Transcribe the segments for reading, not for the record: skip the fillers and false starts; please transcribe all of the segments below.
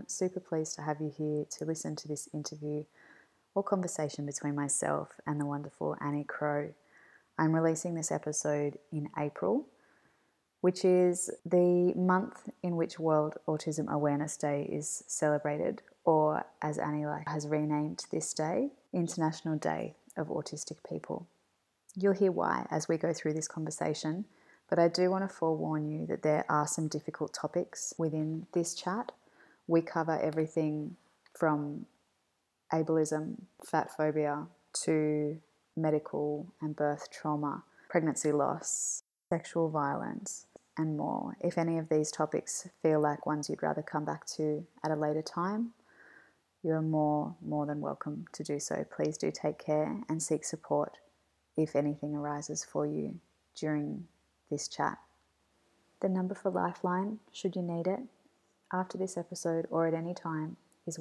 I'm super pleased to have you here to listen to this interview or conversation between myself and the wonderful Annie Crowe. I'm releasing this episode in April, which is the month in which World Autism Awareness Day is celebrated, or as Annie has renamed this day, International Day of Autistic People. You'll hear why as we go through this conversation, but I do want to forewarn you that there are some difficult topics within this chat. We cover everything from ableism, fat phobia, to medical and birth trauma, pregnancy loss, sexual violence, and more. If any of these topics feel like ones you'd rather come back to at a later time, you're more than welcome to do so. Please do take care and seek support if anything arises for you during this chat. The number for Lifeline, should you need it, after this episode or at any time, is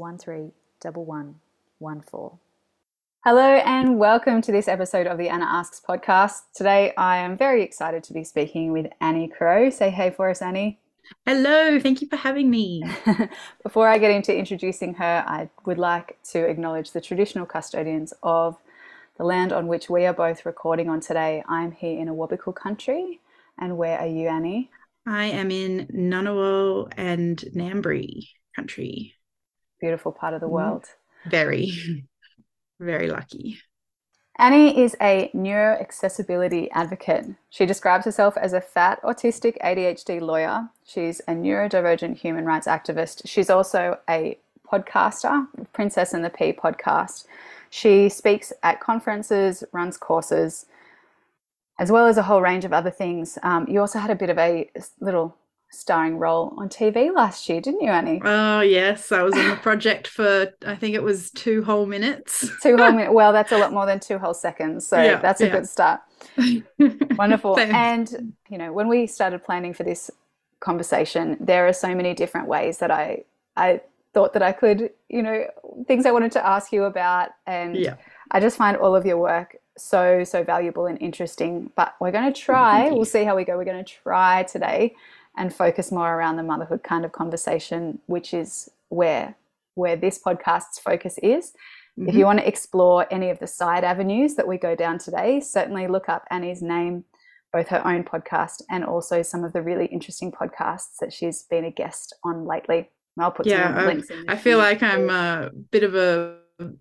131114. Hello and welcome to this episode of the Anna Asks podcast. Today I am very excited to be speaking with Annie Crowe. Say hey for us, Annie. Hello, thank you for having me. Before I get into introducing her, I would like to acknowledge the traditional custodians of the land on which we are both recording on today. I'm here in Awabakal country. And where are you, Annie? I am in Ngunnawal and Ngambri country. Beautiful part of the world. Very, very lucky. Annie is a neuroaccessibility advocate. She describes herself as a fat, autistic ADHD lawyer. She's a neurodivergent human rights activist. She's also a podcaster, Princess and the Pea podcast. She speaks at conferences, runs courses, as well as a whole range of other things. You also had a bit of a little starring role on TV last year, didn't you, Annie? Oh, yes. I was on the project for, I think it was 2 whole minutes. 2 whole minutes. Well, that's a lot more than 2 whole seconds. So yeah, that's a good start. Wonderful. And, you know, when we started planning for this conversation, there are so many different ways that I thought that I could, you know, things I wanted to ask you about. And I just find all of your work so valuable and interesting. But we're going to try, we'll see how we go. We're going to try today and focus more around the motherhood kind of conversation, which is where this podcast's focus is. Mm-hmm. If you want to explore any of the side avenues that we go down today, certainly look up Annie's name, both her own podcast and also some of the really interesting podcasts that she's been a guest on lately. I'll put some links in. I feel like I'm a bit of a,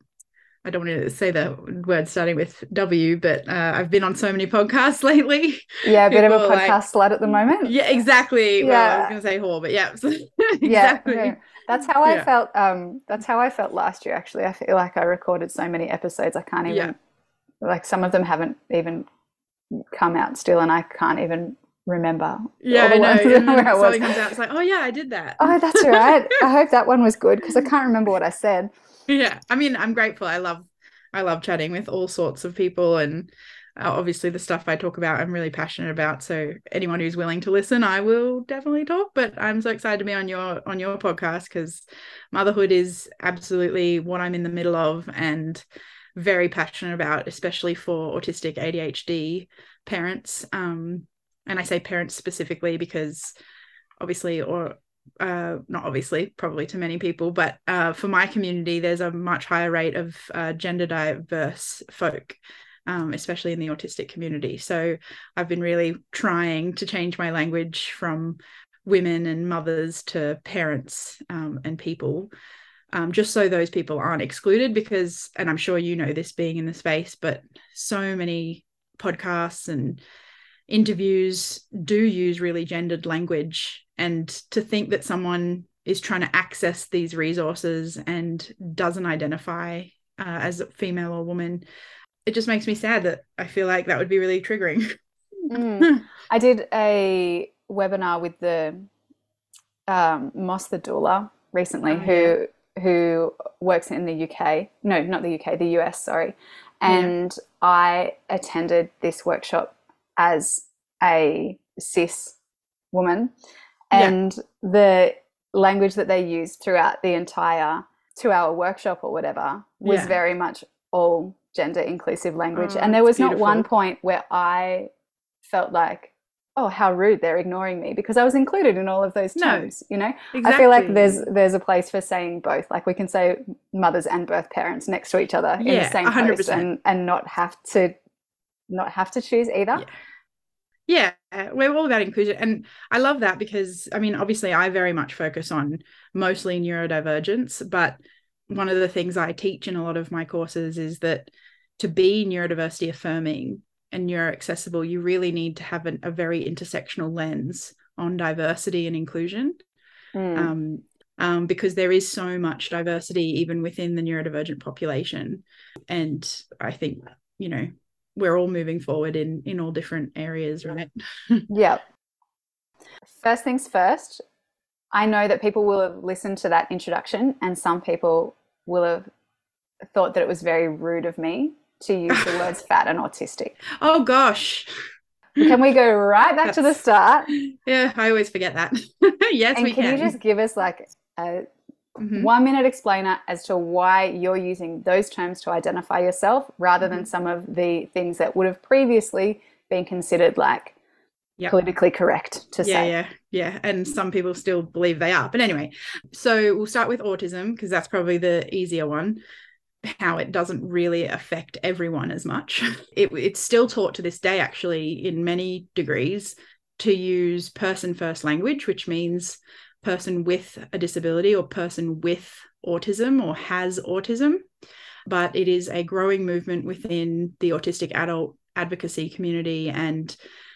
I don't want to say the word starting with W, but I've been on so many podcasts lately. Yeah, a bit of a podcast slut at the moment. Yeah, exactly. Yeah. Well, I was going to say whore, but yeah, exactly. Yeah, that's how I felt. That's how I felt last year. Actually, I feel like I recorded so many episodes. I can't even like some of them haven't even come out still, and I can't even remember. Yeah, I know. Something comes out, it's like, oh yeah, I did that. Oh, that's right. I hope that one was good because I can't remember what I said. Yeah, I mean, I'm grateful. I love chatting with all sorts of people, and obviously the stuff I talk about I'm really passionate about. So anyone who's willing to listen, I will definitely talk. But I'm so excited to be on your podcast because motherhood is absolutely what I'm in the middle of and very passionate about, especially for autistic ADHD parents. And I say parents specifically because obviously, or not obviously, probably to many people, but for my community, there's a much higher rate of gender diverse folk, especially in the autistic community. So I've been really trying to change my language from women and mothers to parents and people, just so those people aren't excluded because, and I'm sure you know this being in the space, but so many podcasts and interviews do use really gendered language, and to think that someone is trying to access these resources and doesn't identify as a female or woman, it just makes me sad. That I feel like that would be really triggering. I did a webinar with the Moss the doula recently, who works in the UK. No, not the UK, the US, sorry. And I attended this workshop as a cis woman, and the language that they used throughout the entire 2-hour workshop or whatever was very much all gender inclusive language. And there was not one point where I felt like oh, how rude, they're ignoring me because I was included in all of those No, terms, you know? I feel like exactly. there's a place for saying both. Like we can say mothers and birth parents next to each other in the Yeah, same post 100%. and not have to choose either. Yeah. Yeah, we're all about inclusion. And I love that because, I mean, obviously, I very much focus on mostly neurodivergence. But one of the things I teach in a lot of my courses is that to be neurodiversity affirming and neuroaccessible, you really need to have a very intersectional lens on diversity and inclusion. Mm. Um, because there is so much diversity even within the neurodivergent population. And I think, you know, we're all moving forward in all different areas, right? Yeah. First things first, I know that people will have listened to that introduction and some people will have thought that it was very rude of me to use the words fat and autistic. Oh gosh. Can we go right back to the start? Yeah, I always forget that. Yes, And we can you can. just give us like a Mm-hmm. 1 minute explainer as to why you're using those terms to identify yourself rather Mm-hmm. than some of the things that would have previously been considered like Yep. politically correct to Yeah, say? yeah. And some people still believe they are. But anyway, so we'll start with autism because that's probably the easier one. How it doesn't really affect everyone as much. It's still taught to this day, actually, in many degrees, to use person first language, which means person with a disability or person with autism or has autism. But it is a growing movement within the autistic adult advocacy community. And,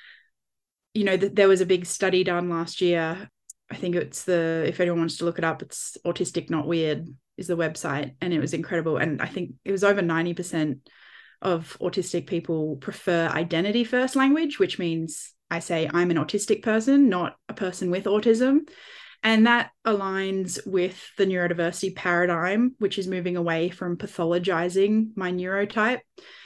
you know, there was a big study done last year. I think if anyone wants to look it up, it's Autistic Not Weird is the website, and it was incredible. And I think it was over 90% of autistic people prefer identity first language, which means I say I'm an autistic person, not a person with autism. And that aligns with the neurodiversity paradigm, which is moving away from pathologizing my neurotype.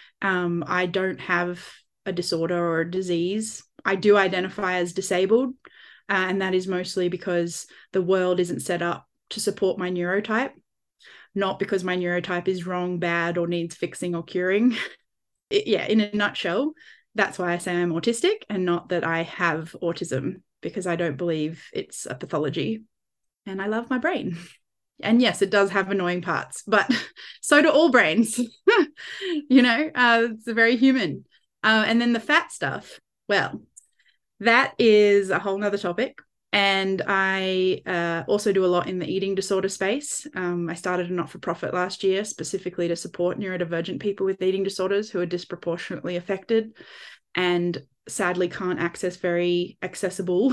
I don't have a disorder or a disease. I do identify as disabled, and that is mostly because the world isn't set up to support my neurotype, not because my neurotype is wrong, bad, or needs fixing or curing. Yeah, in a nutshell, that's why I say I'm autistic and not that I have autism, because I don't believe it's a pathology. And I love my brain. And yes, it does have annoying parts, but so do all brains. It's very human. And then the fat stuff, well, that is a whole nother topic. And I also do a lot in the eating disorder space. I started a not-for-profit last year specifically to support neurodivergent people with eating disorders who are disproportionately affected and sadly can't access very accessible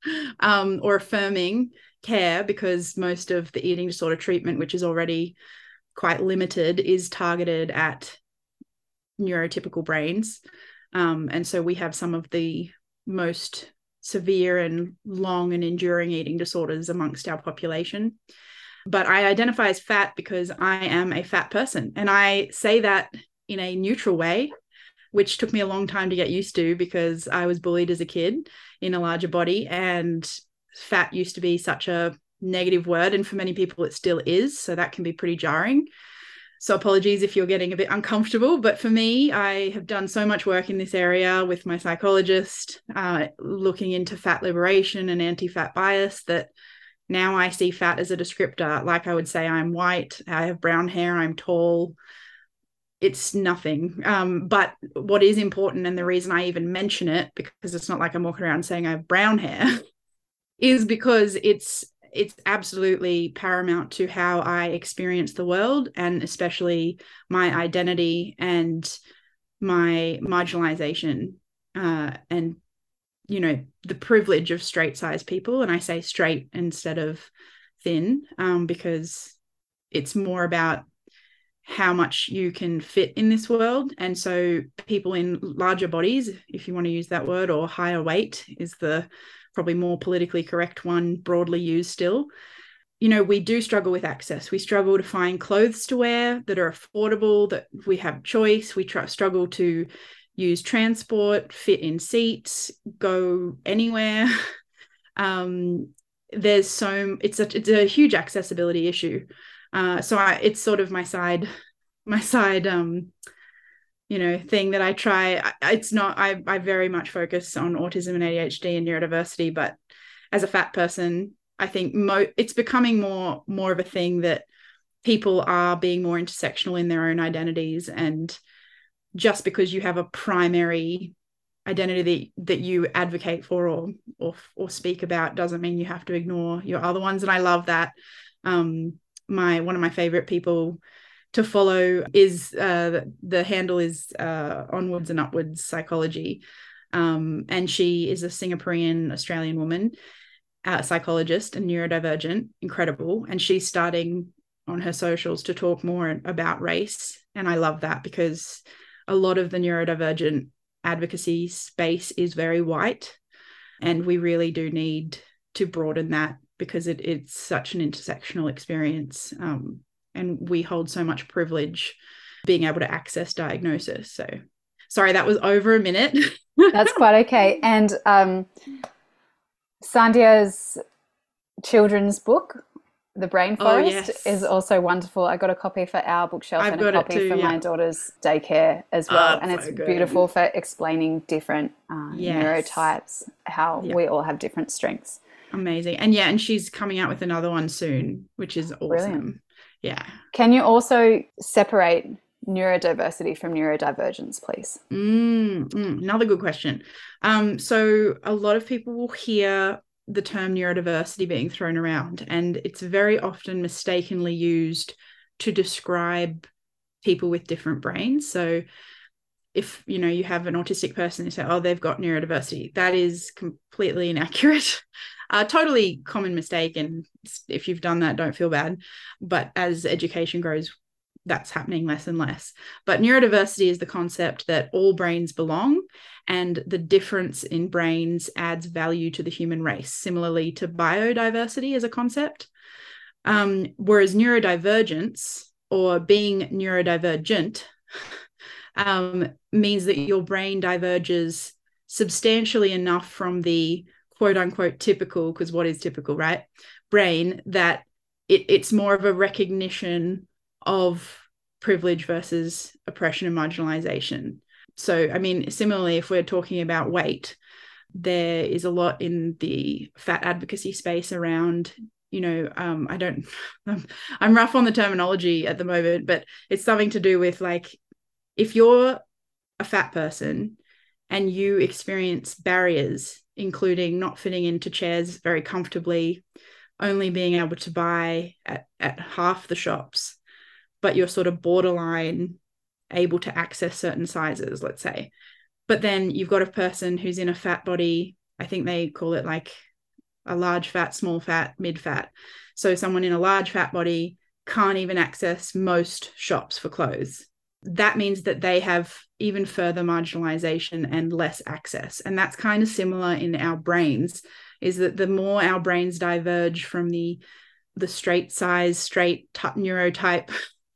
or affirming care because most of the eating disorder treatment, which is already quite limited, is targeted at neurotypical brains. And so we have some of the most severe and long and enduring eating disorders amongst our population. But I identify as fat because I am a fat person. And I say that in a neutral way, which took me a long time to get used to because I was bullied as a kid in a larger body. And fat used to be such a negative word. And for many people, it still is. So that can be pretty jarring. So apologies if you're getting a bit uncomfortable, but for me, I have done so much work in this area with my psychologist, looking into fat liberation and anti-fat bias, that now I see fat as a descriptor. Like I would say, I'm white, I have brown hair, I'm tall. It's nothing. But what is important, and the reason I even mention it, because it's not like I'm walking around saying I have brown hair, is because it's absolutely paramount to how I experience the world, and especially my identity and my marginalization, and the privilege of straight size people. And I say straight instead of thin, because it's more about how much you can fit in this world. And so people in larger bodies, if you want to use that word, or higher weight is the probably more politically correct one, broadly used still. We do struggle with access. We struggle to find clothes to wear that are affordable, that we have choice. We struggle to use transport, fit in seats, go anywhere. It's a huge accessibility issue. So it's sort of my side thing that I try. It's not, I very much focus on autism and ADHD and neurodiversity, but as a fat person, I think it's becoming more of a thing that people are being more intersectional in their own identities. And just because you have a primary identity that you advocate for or speak about doesn't mean you have to ignore your other ones. And I love that. One of my favorite people to follow is the handle is Onwards and Upwards Psychology, and she is a Singaporean Australian woman, psychologist and neurodivergent, incredible, and she's starting on her socials to talk more about race. And I love that, because a lot of the neurodivergent advocacy space is very white, and we really do need to broaden that, because it's such an intersectional experience, and we hold so much privilege being able to access diagnosis. So sorry, that was over a minute. That's quite okay. And Sandhya's children's book, The Brain Forest, is also wonderful. I got a copy for our bookshelf and a copy for my daughter's daycare as well. And it's beautiful for explaining different neurotypes, how we all have different strengths. Amazing. And she's coming out with another one soon, which is awesome. Brilliant. Yeah. Can you also separate neurodiversity from neurodivergence, please? Another good question. So a lot of people will hear the term neurodiversity being thrown around, and it's very often mistakenly used to describe people with different brains. So if you have an autistic person, you say, oh, they've got neurodiversity. That is completely inaccurate. Totally common mistake, and if you've done that, don't feel bad. But as education grows, that's happening less and less. But neurodiversity is the concept that all brains belong, and the difference in brains adds value to the human race, similarly to biodiversity as a concept. Whereas neurodivergence, or being neurodivergent, means that your brain diverges substantially enough from the quote unquote typical, because what is typical, right? Brain, that it's more of a recognition of privilege versus oppression and marginalization. So, I mean, similarly, if we're talking about weight, there is a lot in the fat advocacy space around, I'm rough on the terminology at the moment, but it's something to do with, like, if you're a fat person and you experience barriers, including not fitting into chairs very comfortably, only being able to buy at half the shops, but you're sort of borderline able to access certain sizes, let's say. But then you've got a person who's in a fat body, I think they call it like a large fat, small fat, mid fat. So someone in a large fat body can't even access most shops for clothes. That means that they have even further marginalization and less access. And that's kind of similar in our brains, is that the more our brains diverge from the straight size, straight neurotype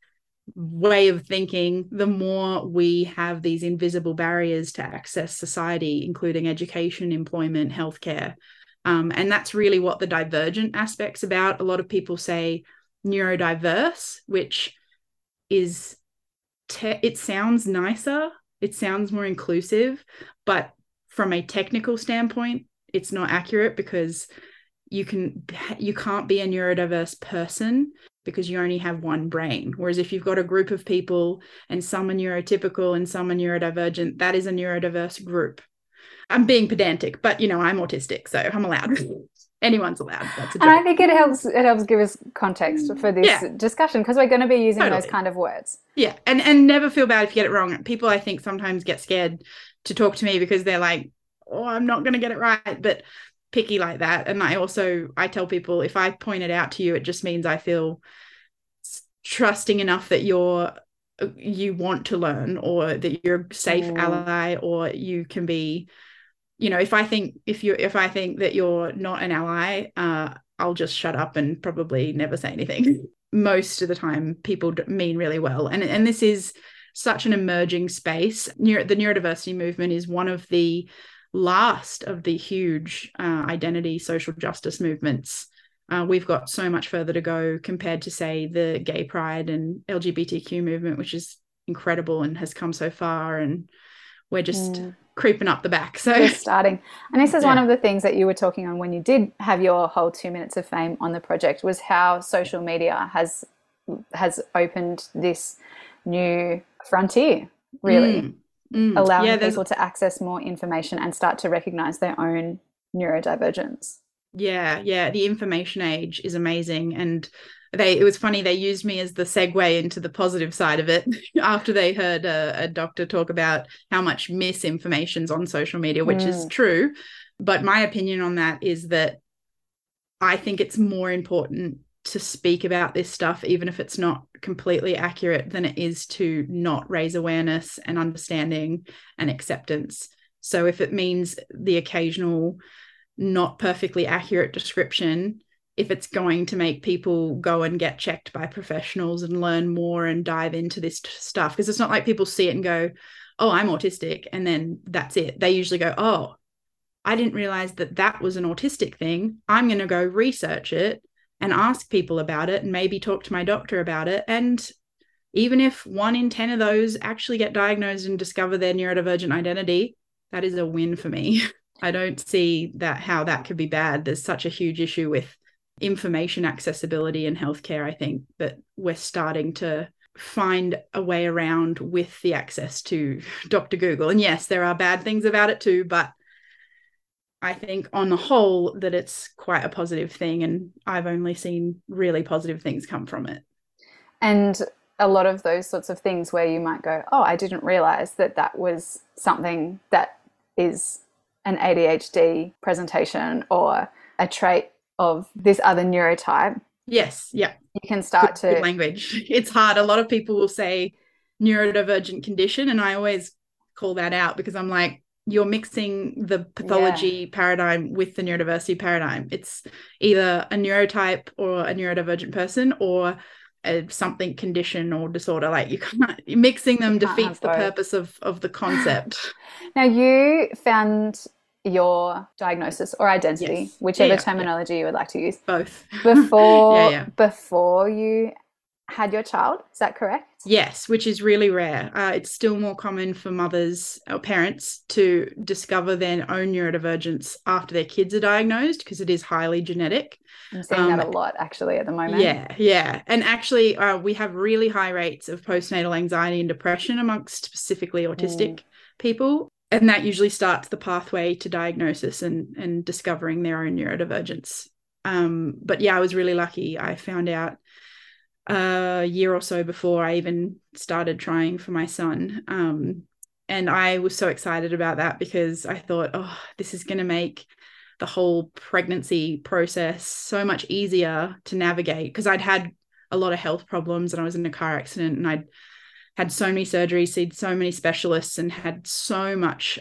way of thinking, the more we have these invisible barriers to access society, including education, employment, healthcare. And that's really what the divergent aspect's about. A lot of people say neurodiverse, which is it sounds nicer, it sounds more inclusive, but from a technical standpoint, it's not accurate, because you can't be a neurodiverse person because you only have one brain. Whereas if you've got a group of people and some are neurotypical and some are neurodivergent, that is a neurodiverse group. I'm being pedantic, but I'm autistic, so I'm allowed. Anyone's allowed. That's a joke. And I think it helps give us context for this discussion, because we're going to be using those kind of words. Yeah, and never feel bad if you get it wrong. People, I think, sometimes get scared to talk to me because they're like, oh, I'm not going to get it right, but picky like that. And I tell people, if I point it out to you, it just means I feel trusting enough that you want to learn, or that you're a safe ally, or you can be, if I think that you're not an ally, I'll just shut up and probably never say anything. Most of the time people mean really well, and this is such an emerging space. The neurodiversity movement is one of the last of the huge identity social justice movements. We've got so much further to go compared to, say, the gay pride and LGBTQ movement, which is incredible and has come so far, and we're just creeping up the back. So just starting. And this is one of the things that you were talking on when you did have your whole 2 minutes of fame on the project, was how social media has opened this new frontier, really, allowing people to access more information and start to recognize their own neurodivergence. Yeah, the information age is amazing. And it was funny, they used me as the segue into the positive side of it after they heard a doctor talk about how much misinformation's on social media, which is true. But my opinion on that is that I think it's more important to speak about this stuff, even if it's not completely accurate, than it is to not raise awareness and understanding and acceptance. So if it means the occasional not perfectly accurate description, if it's going to make people go and get checked by professionals and learn more and dive into this stuff, because it's not like people see it and go, oh, I'm autistic, and then that's it. They usually go, oh, I didn't realize that was an autistic thing. I'm going to go research it and ask people about it and maybe talk to my doctor about it. And even if 1 in 10 of those actually get diagnosed and discover their neurodivergent identity, that is a win for me. I don't see how that could be bad. There's such a huge issue with information accessibility in healthcare, I think, that we're starting to find a way around with the access to Dr. Google. And yes, there are bad things about it too, but I think on the whole that it's quite a positive thing, and I've only seen really positive things come from it. And a lot of those sorts of things where you might go, oh, I didn't realize that was something that is an ADHD presentation or a trait of this other neurotype. Yes, yeah. You can start good language. It's hard. A lot of people will say neurodivergent condition, and I always call that out because I'm like, you're mixing the pathology paradigm with the neurodiversity paradigm. It's either a neurotype or a neurodivergent person or something condition or disorder. Like you're mixing them defeats the purpose of the concept. Now, you found your diagnosis or identity, whichever terminology you would like to use. Both. Before you had your child, is that correct? Yes, which is really rare. It's still more common for mothers or parents to discover their own neurodivergence after their kids are diagnosed, because it is highly genetic. I'm seeing that a lot actually at the moment. Yeah. And actually we have really high rates of postnatal anxiety and depression amongst specifically autistic people. And that usually starts the pathway to diagnosis and discovering their own neurodivergence. But yeah, I was really lucky. I found out a year or so before I even started trying for my son. And I was so excited about that because I thought, oh, this is going to make the whole pregnancy process so much easier to navigate, because I'd had a lot of health problems and I was in a car accident and I'd had so many surgeries, seen so many specialists, and had so much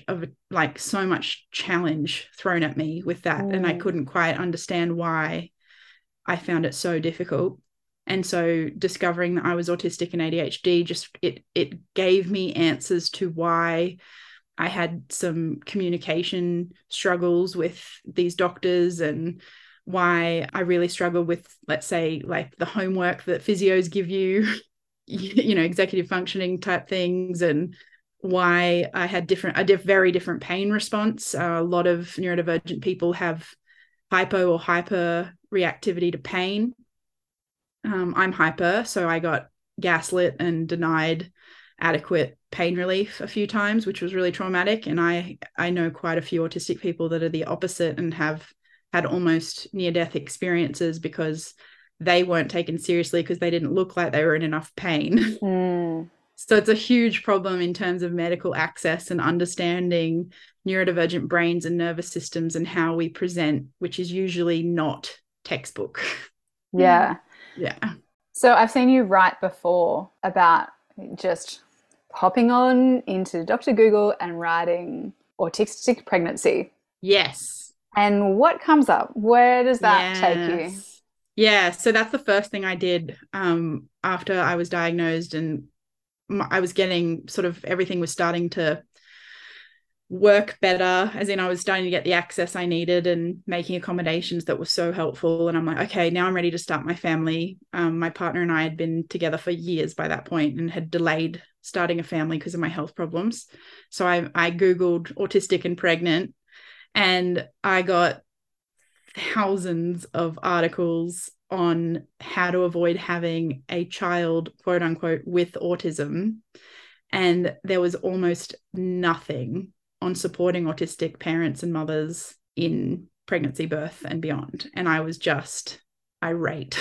challenge thrown at me with that. And I couldn't quite understand why I found it so difficult. And so discovering that I was autistic and ADHD, just it gave me answers to why I had some communication struggles with these doctors, and why I really struggled with, let's say, like the homework that physios give you, executive functioning type things, and why I had a very different pain response. A lot of neurodivergent people have hypo or hyper reactivity to pain. I'm hyper, so I got gaslit and denied adequate pain relief a few times, which was really traumatic. And I know quite a few autistic people that are the opposite and have had almost near-death experiences because they weren't taken seriously because they didn't look like they were in enough pain. So it's a huge problem in terms of medical access and understanding neurodivergent brains and nervous systems and how we present, which is usually not textbook. Yeah. So I've seen you write before about just hopping on into Dr. Google and writing autistic pregnancy. Yes. And what comes up? Where does that take you? Yeah, so that's the first thing I did after I was diagnosed, and I was getting everything was starting to work better, as in I was starting to get the access I needed and making accommodations that were so helpful. And I'm like, okay, now I'm ready to start my family. My partner and I had been together for years by that point and had delayed starting a family because of my health problems. So I Googled autistic and pregnant, and I got thousands of articles on how to avoid having a child, quote unquote, with autism. And there was almost nothing on supporting autistic parents and mothers in pregnancy, birth, and beyond. And I was just irate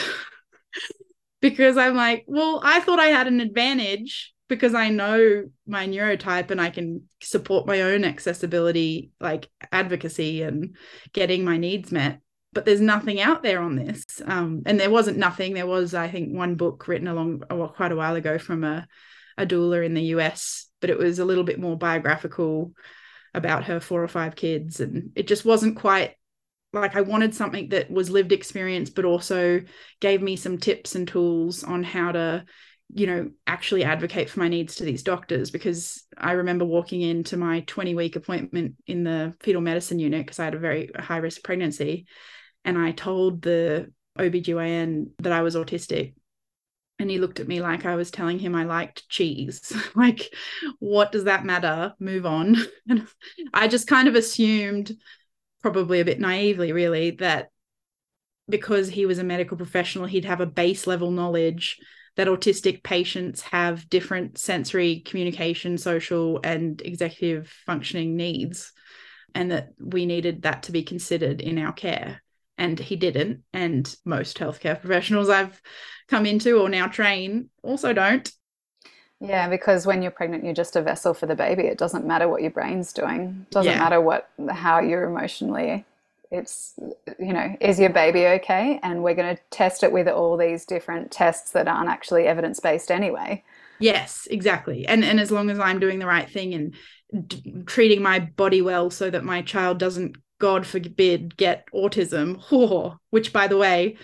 because I'm like, well, I thought I had an advantage because I know my neurotype and I can support my own accessibility, like advocacy and getting my needs met. But there's nothing out there on this. And there wasn't nothing. There was, I think, one book written quite a while ago from a doula in the US, but it was a little bit more biographical about her 4 or 5 kids. And it just wasn't quite like, I wanted something that was lived experience, but also gave me some tips and tools on how to, you know, actually advocate for my needs to these doctors. Because I remember walking into my 20-week appointment in the fetal medicine unit because I had a very high risk pregnancy. And I told the OBGYN that I was autistic. And he looked at me like I was telling him I liked cheese. Like, what does that matter? Move on. And I just kind of assumed, probably a bit naively, really, that because he was a medical professional, he'd have a base level knowledge that autistic patients have different sensory, communication, social, and executive functioning needs, and that we needed that to be considered in our care. And he didn't. And most healthcare professionals I've come into or now train also don't. Yeah, because when you're pregnant, you're just a vessel for the baby. It doesn't matter what your brain's doing. It doesn't matter how you're emotionally. It's, you know, is your baby okay? And we're going to test it with all these different tests that aren't actually evidence-based anyway. Yes, exactly. And as long as I'm doing the right thing and treating my body well so that my child doesn't, God forbid, get autism, which, by the way,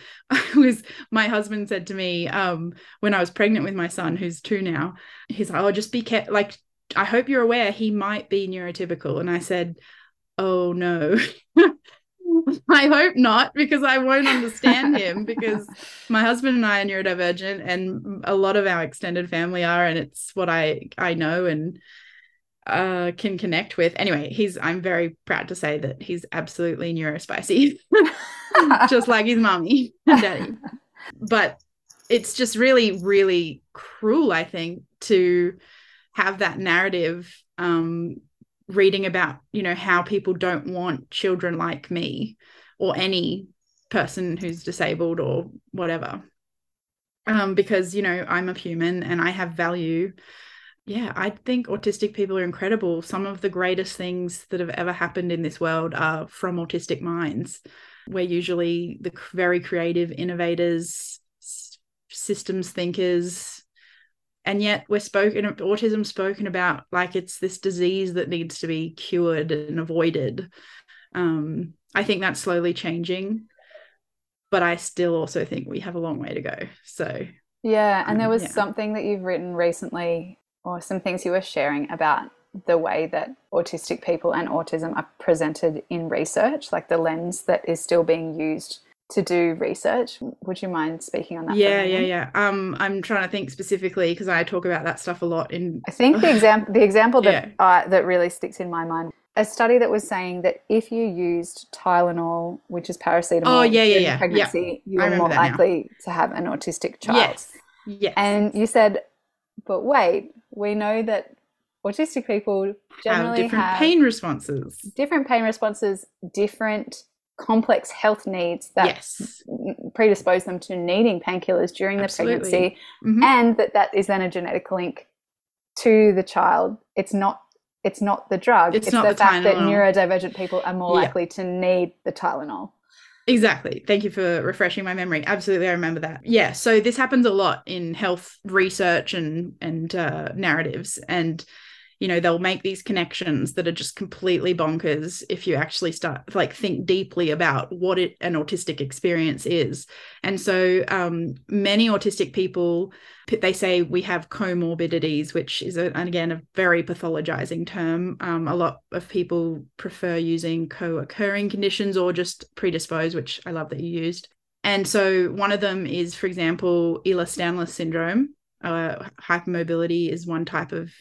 my husband said to me when I was pregnant with my son, who's 2 now, he's like, oh, just be careful. Like, I hope you're aware he might be neurotypical. And I said, oh, no. I hope not, because I won't understand him, because my husband and I are neurodivergent and a lot of our extended family are, and it's what I know and can connect with. Anyway, I'm very proud to say that he's absolutely neurospicy, just like his mommy and daddy. But it's just really, really cruel, I think, to have that narrative, reading about, you know, how people don't want children like me or any person who's disabled or whatever, because, you know, I'm a human and I have value. Yeah, I think autistic people are incredible. Some of the greatest things that have ever happened in this world are from autistic minds. We're usually the very creative innovators, systems thinkers, and yet autism spoken about like it's this disease that needs to be cured and avoided. I think that's slowly changing, but I still also think we have a long way to go. So yeah, and there was something that you've written recently, or some things you were sharing about the way that autistic people and autism are presented in research, like the lens that is still being used to do research. Would you mind speaking on that? Yeah. I'm trying to think specifically because I talk about that stuff a lot. I think the example that that really sticks in my mind, a study that was saying that if you used Tylenol, which is paracetamol, during pregnancy, you are more likely to have an autistic child. Yes. And you said, but wait, we know that autistic people generally have different pain responses, different complex health needs that predispose them to needing painkillers during the pregnancy, and that is then a genetic link to the child. It's not the drug. It's not the fact that neurodivergent people are more likely to need the Tylenol. Exactly. Thank you for refreshing my memory. Absolutely, I remember that. Yeah, so this happens a lot in health research and narratives. And they'll make these connections that are just completely bonkers if you actually start like think deeply about what an autistic experience is. And so many autistic people, they say we have comorbidities, which is again a very pathologizing term. A lot of people prefer using co-occurring conditions or just predisposed, which I love that you used. And so one of them is, for example, Ehlers-Danlos syndrome. Hypermobility is one type of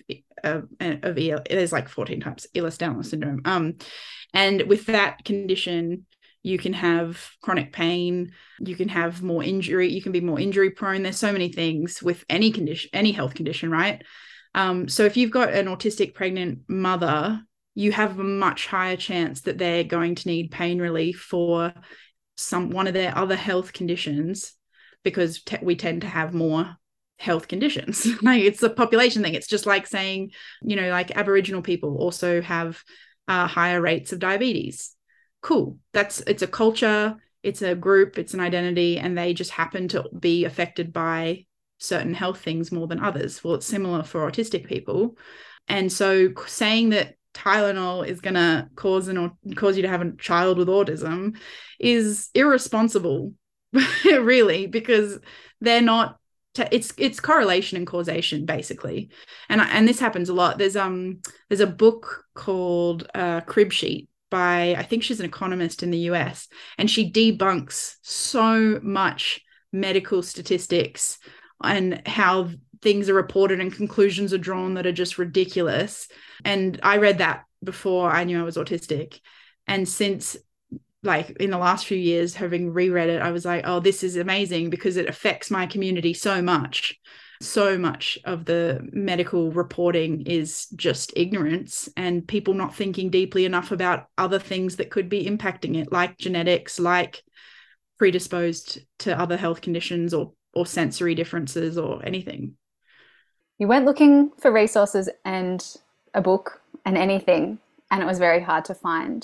there's like 14 types Ehlers-Danlos syndrome. And with that condition, you can have chronic pain, you can have more injury, you can be more injury prone. There's so many things with any condition, any health condition, right? So if you've got an autistic pregnant mother, you have a much higher chance that they're going to need pain relief for one of their other health conditions, because we tend to have more health conditions. Like, it's a population thing. It's just like saying, like Aboriginal people also have higher rates of diabetes. Cool. It's a culture, it's a group, it's an identity, and they just happen to be affected by certain health things more than others. Well, it's similar for autistic people. And so saying that Tylenol is going to cause you to have a child with autism is irresponsible, really, because they're not. It's correlation and causation, basically, and this happens a lot. There's a book called Crib Sheet by, I think she's an economist in the US, and she debunks so much medical statistics and how things are reported and conclusions are drawn that are just ridiculous. And I read that before I knew I was autistic. And since, like, in the last few years, having reread it, I was like, oh, this is amazing, because it affects my community so much. So much of the medical reporting is just ignorance and people not thinking deeply enough about other things that could be impacting it, like genetics, like predisposed to other health conditions or sensory differences or anything. You went looking for resources and a book and anything, and it was very hard to find.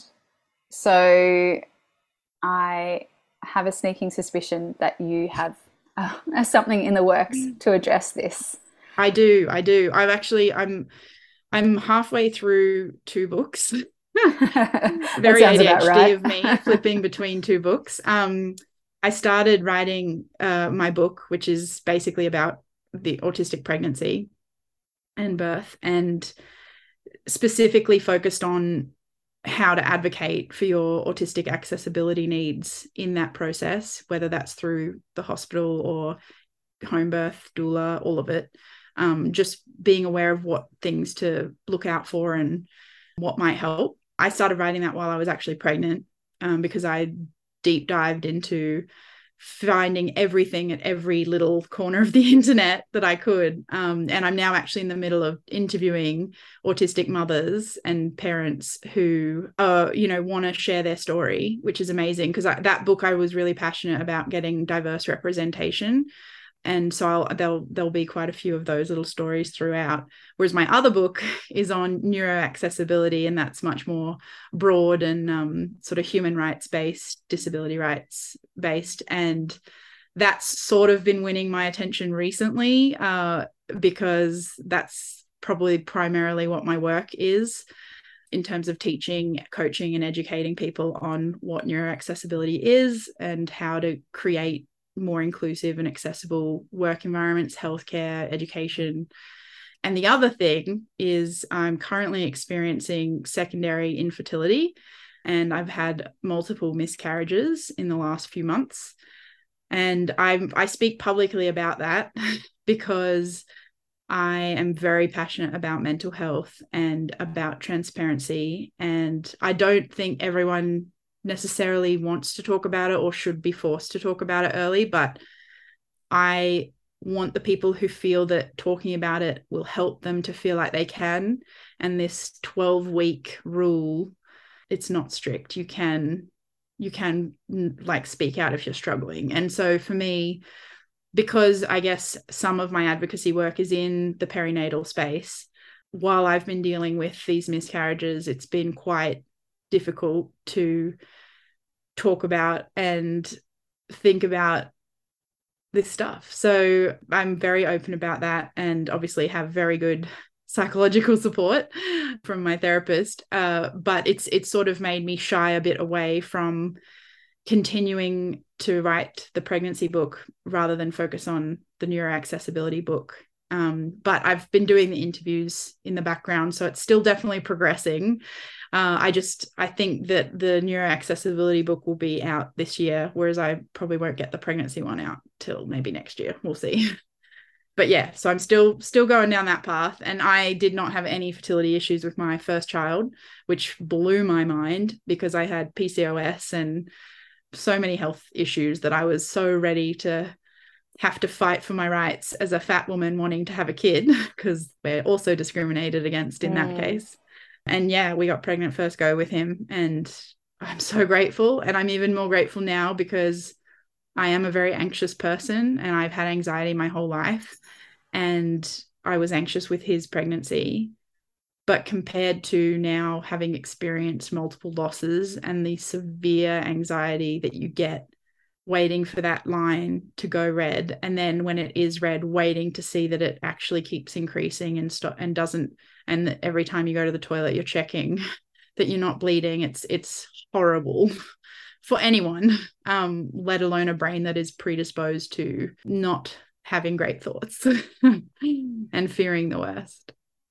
So I have a sneaking suspicion that you have something in the works to address this. I do. I'm halfway through 2 books. Very ADHD right. Of me, flipping between 2 books. I started writing my book, which is basically about the autistic pregnancy and birth, and specifically focused on how to advocate for your autistic accessibility needs in that process, whether that's through the hospital or home birth, doula, all of it. Just being aware of what things to look out for and what might help. I started writing that while I was actually pregnant, because I deep dived into finding everything at every little corner of the internet that I could. And I'm now actually in the middle of interviewing autistic mothers and parents who, want to share their story, which is amazing, because that book, I was really passionate about getting diverse representation. And so there'll be quite a few of those little stories throughout. Whereas my other book is on neuroaccessibility, and that's much more broad and sort of human rights based, disability rights based. And that's sort of been winning my attention recently, because that's probably primarily what my work is in terms of teaching, coaching, and educating people on what neuroaccessibility is and how to create more inclusive and accessible work environments, healthcare, education. And the other thing is I'm currently experiencing secondary infertility, and I've had multiple miscarriages in the last few months. And I speak publicly about that because I am very passionate about mental health and about transparency. And I don't think everyone necessarily wants to talk about it or should be forced to talk about it early, but I want the people who feel that talking about it will help them to feel like they can. And this 12-week rule, it's not strict. You can like speak out if you're struggling. And so for me, because I guess some of my advocacy work is in the perinatal space, while I've been dealing with these miscarriages, it's been quite difficult to talk about and think about this stuff. So I'm very open about that, and obviously have very good psychological support from my therapist. But it's sort of made me shy a bit away from continuing to write the pregnancy book rather than focus on the neuroaccessibility book. But I've been doing the interviews in the background, so it's still definitely progressing. I think that the neuroaccessibility book will be out this year, whereas I probably won't get the pregnancy one out till maybe next year. We'll see. But yeah, so I'm still going down that path. And I did not have any fertility issues with my first child, which blew my mind because I had PCOS and so many health issues that I was so ready to have to fight for my rights as a fat woman wanting to have a kid, because we're also discriminated against in that case. And yeah, we got pregnant first go with him, and I'm so grateful. And I'm even more grateful now because I am a very anxious person and I've had anxiety my whole life. And I was anxious with his pregnancy. But compared to now having experienced multiple losses and the severe anxiety that you get waiting for that line to go red, and then when it is red, waiting to see that it actually keeps increasing and stop and doesn't, and that every time you go to the toilet you're checking that you're not bleeding, it's horrible for anyone, let alone a brain that is predisposed to not having great thoughts and fearing the worst.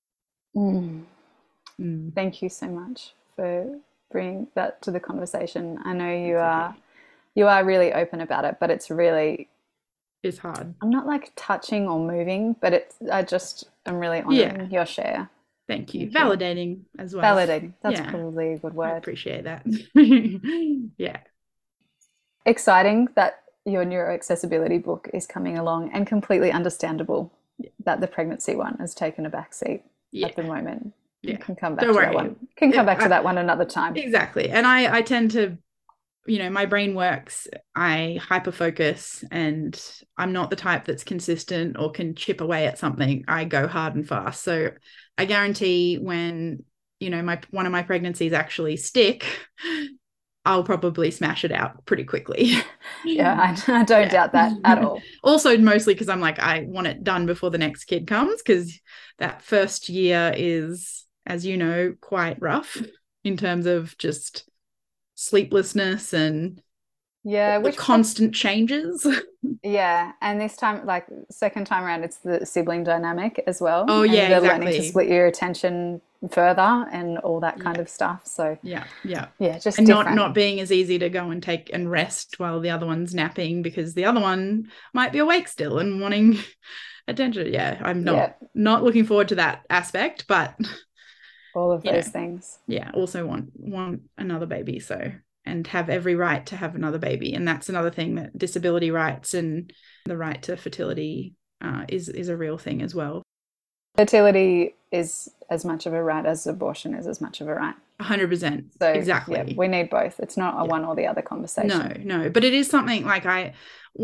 Thank you so much for bringing that to the conversation. I know you are really open about it, but it's hard. I'm not like touching or moving, but I'm really honoring your share. Thank you. Validating as well. Validating. That's probably a good word. I appreciate that. Yeah. Exciting that your neuroaccessibility book is coming along, and completely understandable that the pregnancy one has taken a back seat at the moment. You can come back to that one. Come back to that one another time. Exactly. And I tend to, my brain works, I hyper focus, and I'm not the type that's consistent or can chip away at something. I go hard and fast. So I guarantee when, one of my pregnancies actually stick, I'll probably smash it out pretty quickly. Yeah, I don't doubt that at all. Also, mostly because I'm like, I want it done before the next kid comes, because that first year is, as you know, quite rough in terms of just sleeplessness and which constant changes. Yeah, and this time, like second time around, it's the sibling dynamic as well. Oh yeah, and exactly. Learning to split your attention further and all that kind of stuff. So yeah, just and different. not being as easy to go and take and rest while the other one's napping, because the other one might be awake still and wanting attention. Yeah, I'm not looking forward to that aspect, but all of those things. Yeah, also want another baby, and have every right to have another baby. And that's another thing, that disability rights and the right to fertility is a real thing as well. Fertility is as much of a right as abortion is as much of a right. 100%. So exactly. Yeah, we need both. It's not a one or the other conversation. No. But it is something like I've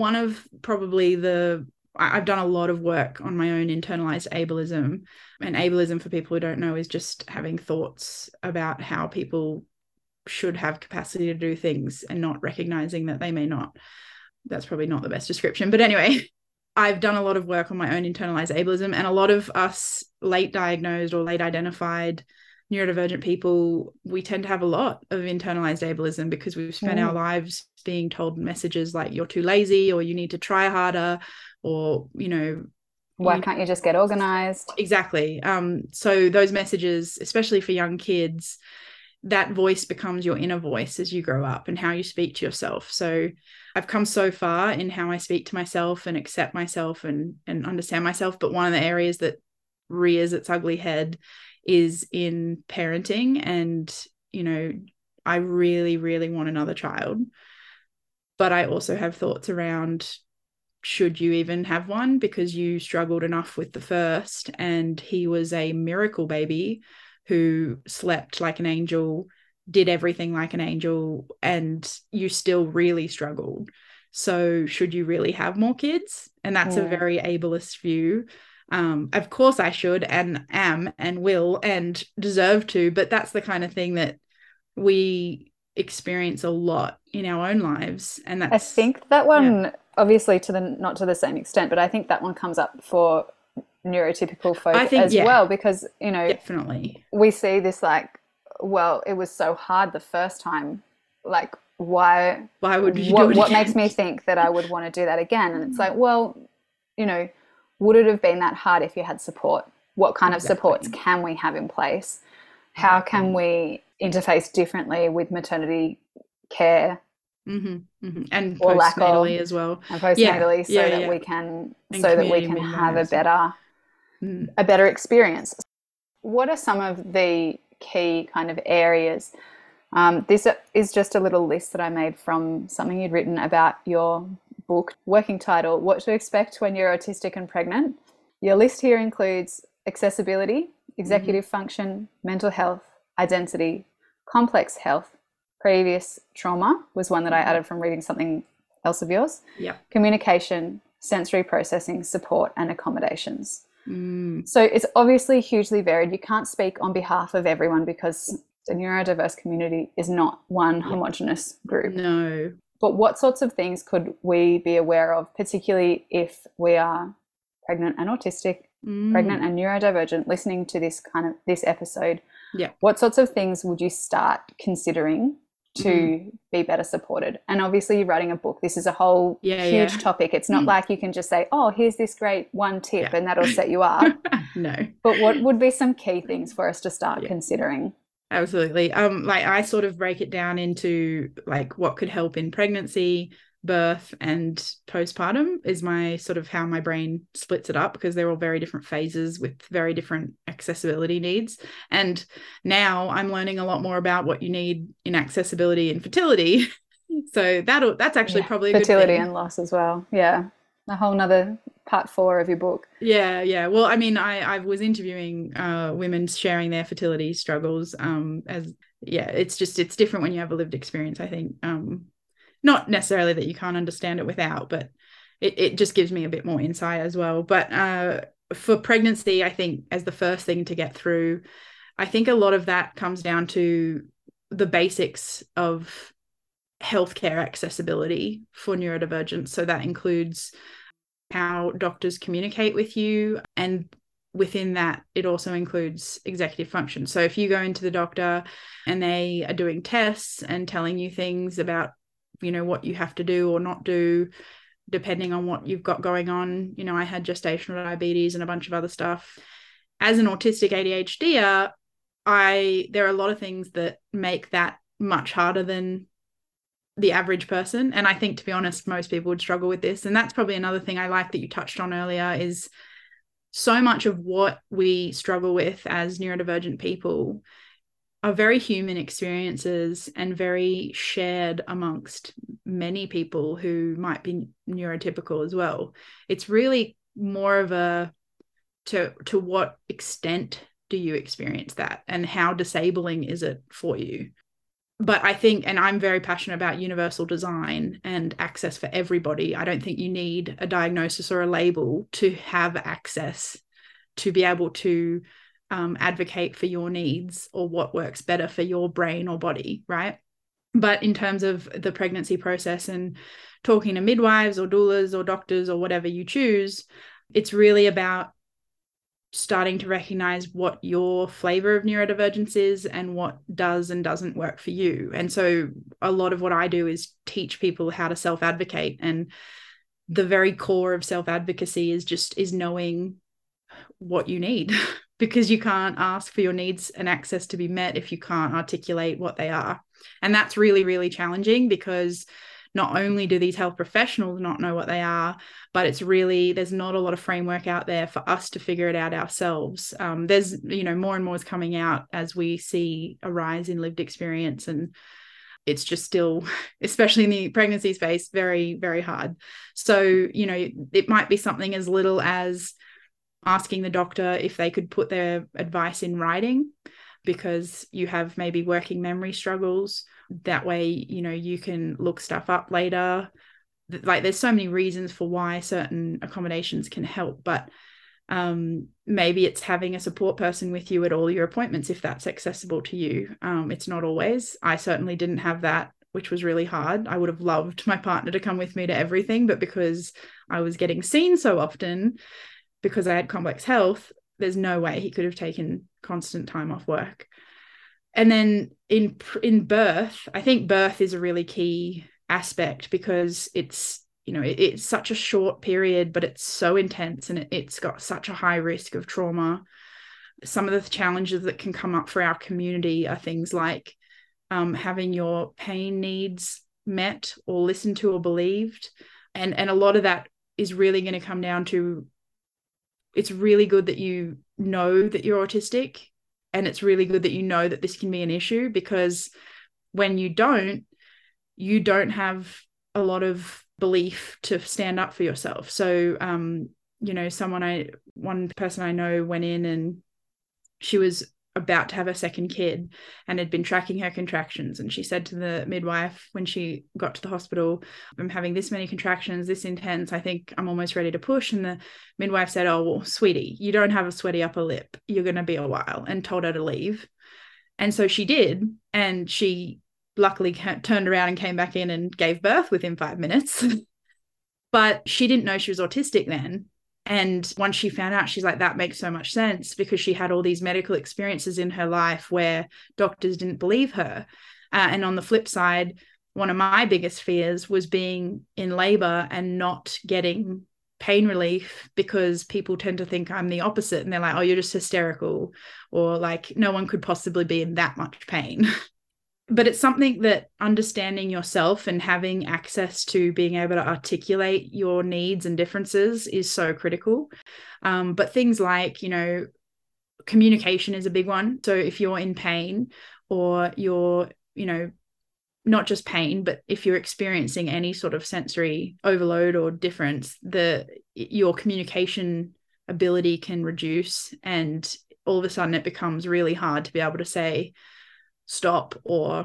done a lot of work on my own internalized ableism. And ableism, for people who don't know, is just having thoughts about how people should have capacity to do things and not recognizing that they may not. That's probably not the best description. But anyway, I've done a lot of work on my own internalized ableism, and a lot of us late diagnosed or late identified neurodivergent people, we tend to have a lot of internalized ableism because we've spent our lives being told messages like you're too lazy, or you need to try harder, or why can't you just get organized? Exactly. So those messages, especially for young kids, that voice becomes your inner voice as you grow up, and how you speak to yourself. So I've come so far in how I speak to myself and accept myself and understand myself. But one of the areas that rears its ugly head is in parenting. And, I really, really want another child. But I also have thoughts around, should you even have one, because you struggled enough with the first, and he was a miracle baby who slept like an angel, did everything like an angel, and you still really struggled. So should you really have more kids? And that's a very ableist view. Of course I should and am and will and deserve to, but that's the kind of thing that we experience a lot in our own lives. And that's, I think that one, obviously not to the same extent, but I think that one comes up for neurotypical folk I think, as well, because, you know, definitely. we see this like, well, it was so hard the first time. Like, why would you do it what again? makes me think that I would want to do that again? And it's like, well, you know, would it have been that hard if you had support? What kind of supports can we have in place? How can we interface differently with maternity care? And or lack of, postnatally as well, and postnatally, so that we can have a better experience. What are some of the key kind of areas? This is just a little list that I made from something you'd written about your book. Working title: What to Expect When You're Autistic and Pregnant. Your list here includes accessibility, executive function, mental health, identity, complex health, previous trauma was one that I added from reading something else of yours. Communication, sensory processing, support, and accommodations. So it's obviously hugely varied. You can't speak on behalf of everyone because the neurodiverse community is not one homogenous group. No. But what sorts of things could we be aware of, particularly if we are pregnant and autistic, pregnant and neurodivergent, listening to this episode? What sorts of things would you start considering to be better supported? And obviously you're writing a book. This is a whole huge topic. It's not like you can just say, oh, here's this great one tip and that'll set you up. No. But what would be some key things for us to start considering? Absolutely. Like I sort of break it down into like what could help in pregnancy, birth, and postpartum is my sort of how my brain splits it up, because they're all very different phases with very different accessibility needs. And now I'm learning a lot more about what you need in accessibility and fertility. So that's actually probably a fertility good thing. And loss as well. Yeah. A whole nother part 4 of your book. Yeah. Well, I mean, I was interviewing women sharing their fertility struggles. It's different when you have a lived experience, I think. Not necessarily that you can't understand it without, but it just gives me a bit more insight as well. But for pregnancy, I think as the first thing to get through, I think a lot of that comes down to the basics of healthcare accessibility for neurodivergence. So that includes how doctors communicate with you, and within that it also includes executive function. So if you go into the doctor and they are doing tests and telling you things about, you know, what you have to do or not do depending on what you've got going on. You know, I had gestational diabetes and a bunch of other stuff. As an autistic ADHDer, there are a lot of things that make that much harder than the average person. And I think, to be honest, most people would struggle with this. And that's probably another thing I like that you touched on earlier, is so much of what we struggle with as neurodivergent people are very human experiences and very shared amongst many people who might be neurotypical as well. It's really more of a to what extent do you experience that, and how disabling is it for you? But I think, and I'm very passionate about universal design and access for everybody. I don't think you need a diagnosis or a label to have access to be able to advocate for your needs or what works better for your brain or body, right? But in terms of the pregnancy process and talking to midwives or doulas or doctors or whatever you choose, it's really about starting to recognize what your flavor of neurodivergence is and what does and doesn't work for you. And so a lot of what I do is teach people how to self-advocate. And the very core of self-advocacy is knowing what you need, because you can't ask for your needs and access to be met if you can't articulate what they are. And that's really, really challenging, because not only do these health professionals not know what they are, but there's not a lot of framework out there for us to figure it out ourselves. There's, more and more is coming out as we see a rise in lived experience, and it's just still, especially in the pregnancy space, very, very hard. So, it might be something as little as asking the doctor if they could put their advice in writing, because you have maybe working memory struggles. That way, you can look stuff up later. Like, there's so many reasons for why certain accommodations can help, but maybe it's having a support person with you at all your appointments, if that's accessible to you. It's not always. I certainly didn't have that, which was really hard. I would have loved my partner to come with me to everything, but because I was getting seen so often, because I had complex health, there's no way he could have taken constant time off work. And then in birth, I think birth is a really key aspect, because it's, you know, it's such a short period, but it's so intense, and it's got such a high risk of trauma. Some of the challenges that can come up for our community are things like having your pain needs met or listened to or believed. And a lot of that is really going to come down to, it's really good that you know that you're autistic, and it's really good that you know that this can be an issue, because when you don't have a lot of belief to stand up for yourself. So, you know, one person I know went in, and she was about to have a second kid and had been tracking her contractions. And she said to the midwife when she got to the hospital, I'm having this many contractions, this intense, I think I'm almost ready to push. And the midwife said, oh, well, sweetie, you don't have a sweaty upper lip. You're going to be a while, and told her to leave. And so she did. And she luckily turned around and came back in and gave birth within 5 minutes. But she didn't know she was autistic then. And once she found out, she's like, that makes so much sense, because she had all these medical experiences in her life where doctors didn't believe her. And on the flip side, one of my biggest fears was being in labor and not getting pain relief, because people tend to think I'm the opposite. And they're like, oh, you're just hysterical, or like, no one could possibly be in that much pain. But it's something that understanding yourself and having access to being able to articulate your needs and differences is so critical. But things like, you know, communication is a big one. So if you're in pain, or you're, you know, not just pain, but if you're experiencing any sort of sensory overload or difference, your communication ability can reduce, and all of a sudden it becomes really hard to be able to say stop or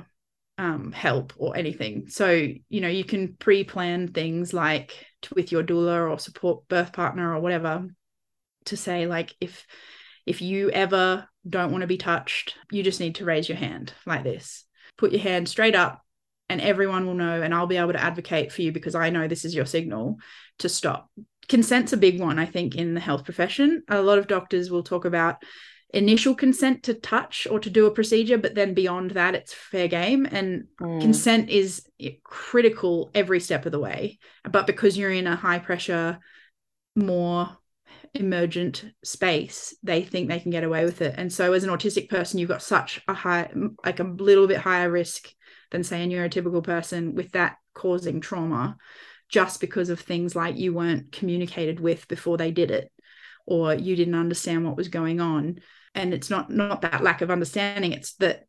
help or anything. So, you know, you can pre-plan things like with your doula or support birth partner or whatever, to say like, if you ever don't want to be touched, you just need to raise your hand like this. Put your hand straight up, and everyone will know, and I'll be able to advocate for you, because I know this is your signal to stop. Consent's a big one, I think, in the health profession. A lot of doctors will talk about initial consent to touch or to do a procedure, but then beyond that, it's fair game. And consent is critical every step of the way. But because you're in a high pressure, more emergent space, they think they can get away with it. And so as an autistic person, you've got such a high, like a little bit higher risk than say a neurotypical person, with that causing trauma, just because of things like you weren't communicated with before they did it, or you didn't understand what was going on. And it's not that lack of understanding, it's that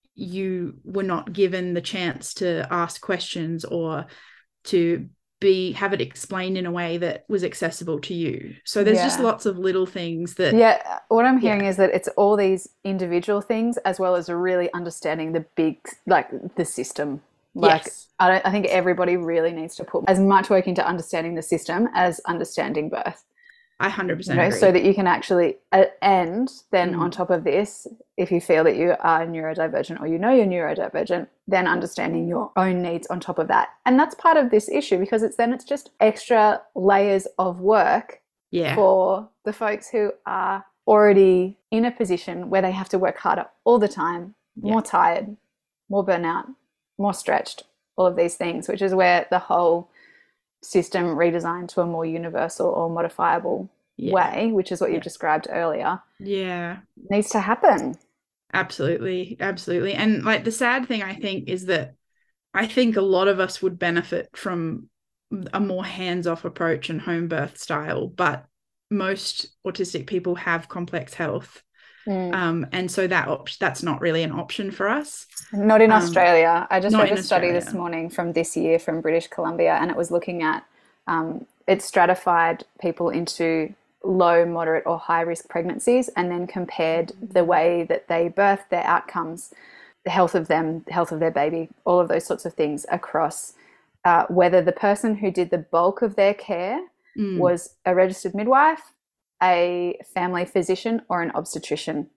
you were not given the chance to ask questions, or to have it explained in a way that was accessible to you. So there's just lots of little things that... Yeah, what I'm hearing is that it's all these individual things, as well as really understanding the big, like the system. Like, yes. I think everybody really needs to put as much work into understanding the system as understanding birth. I 100% agree. So that you can actually, and then on top of this, if you feel that you are neurodivergent, or you know you're neurodivergent, then understanding your own needs on top of that. And that's part of this issue, because it's just extra layers of work for the folks who are already in a position where they have to work harder all the time, more tired, more burnout, more stretched, all of these things, which is where the whole system redesigned to a more universal or modifiable way, which is what you described earlier, needs to happen. Absolutely. And like, the sad thing, I think, is that I think a lot of us would benefit from a more hands-off approach and home birth style, but most autistic people have complex health. And so that's not really an option for us. Not in Australia. I just read a study this morning from this year from British Columbia, and it was looking at, it stratified people into low, moderate or high risk pregnancies, and then compared the way that they birthed, their outcomes, the health of them, the health of their baby, all of those sorts of things across whether the person who did the bulk of their care was a registered midwife, a family physician or an obstetrician.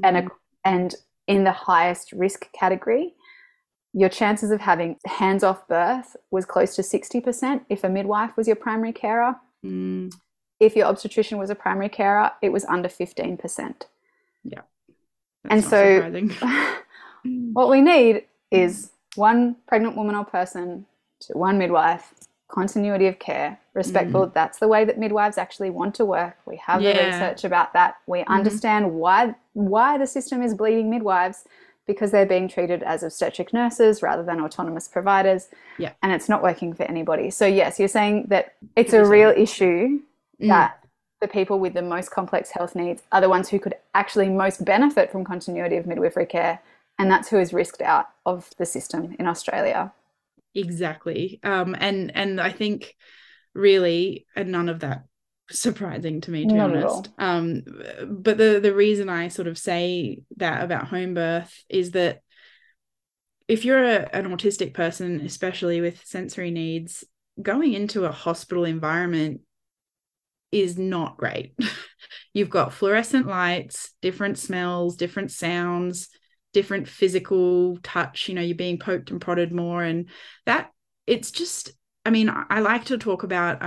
And in the highest risk category, your chances of having hands-off birth was close to 60% if a midwife was your primary carer. if your obstetrician was a primary carer, it was under 15%. Yeah. And That's not so surprising. what we need is one pregnant woman or person to one midwife, continuity of care, respectful. That's the way that midwives actually want to work. We have the research about that. We understand why the system is bleeding midwives, because they're being treated as obstetric nurses rather than autonomous providers. Yeah. And it's not working for anybody. So yes, you're saying that it's a real issue that the people with the most complex health needs are the ones who could actually most benefit from continuity of midwifery care. And that's who is risked out of the system in Australia. Exactly. And I think really, and none of that surprising to me, to be honest. But the reason I sort of say that about home birth is that if you're an autistic person, especially with sensory needs, going into a hospital environment is not great. You've got fluorescent lights, different smells, different sounds, different physical touch, you're being poked and prodded more. And that, it's just, I mean, I like to talk about,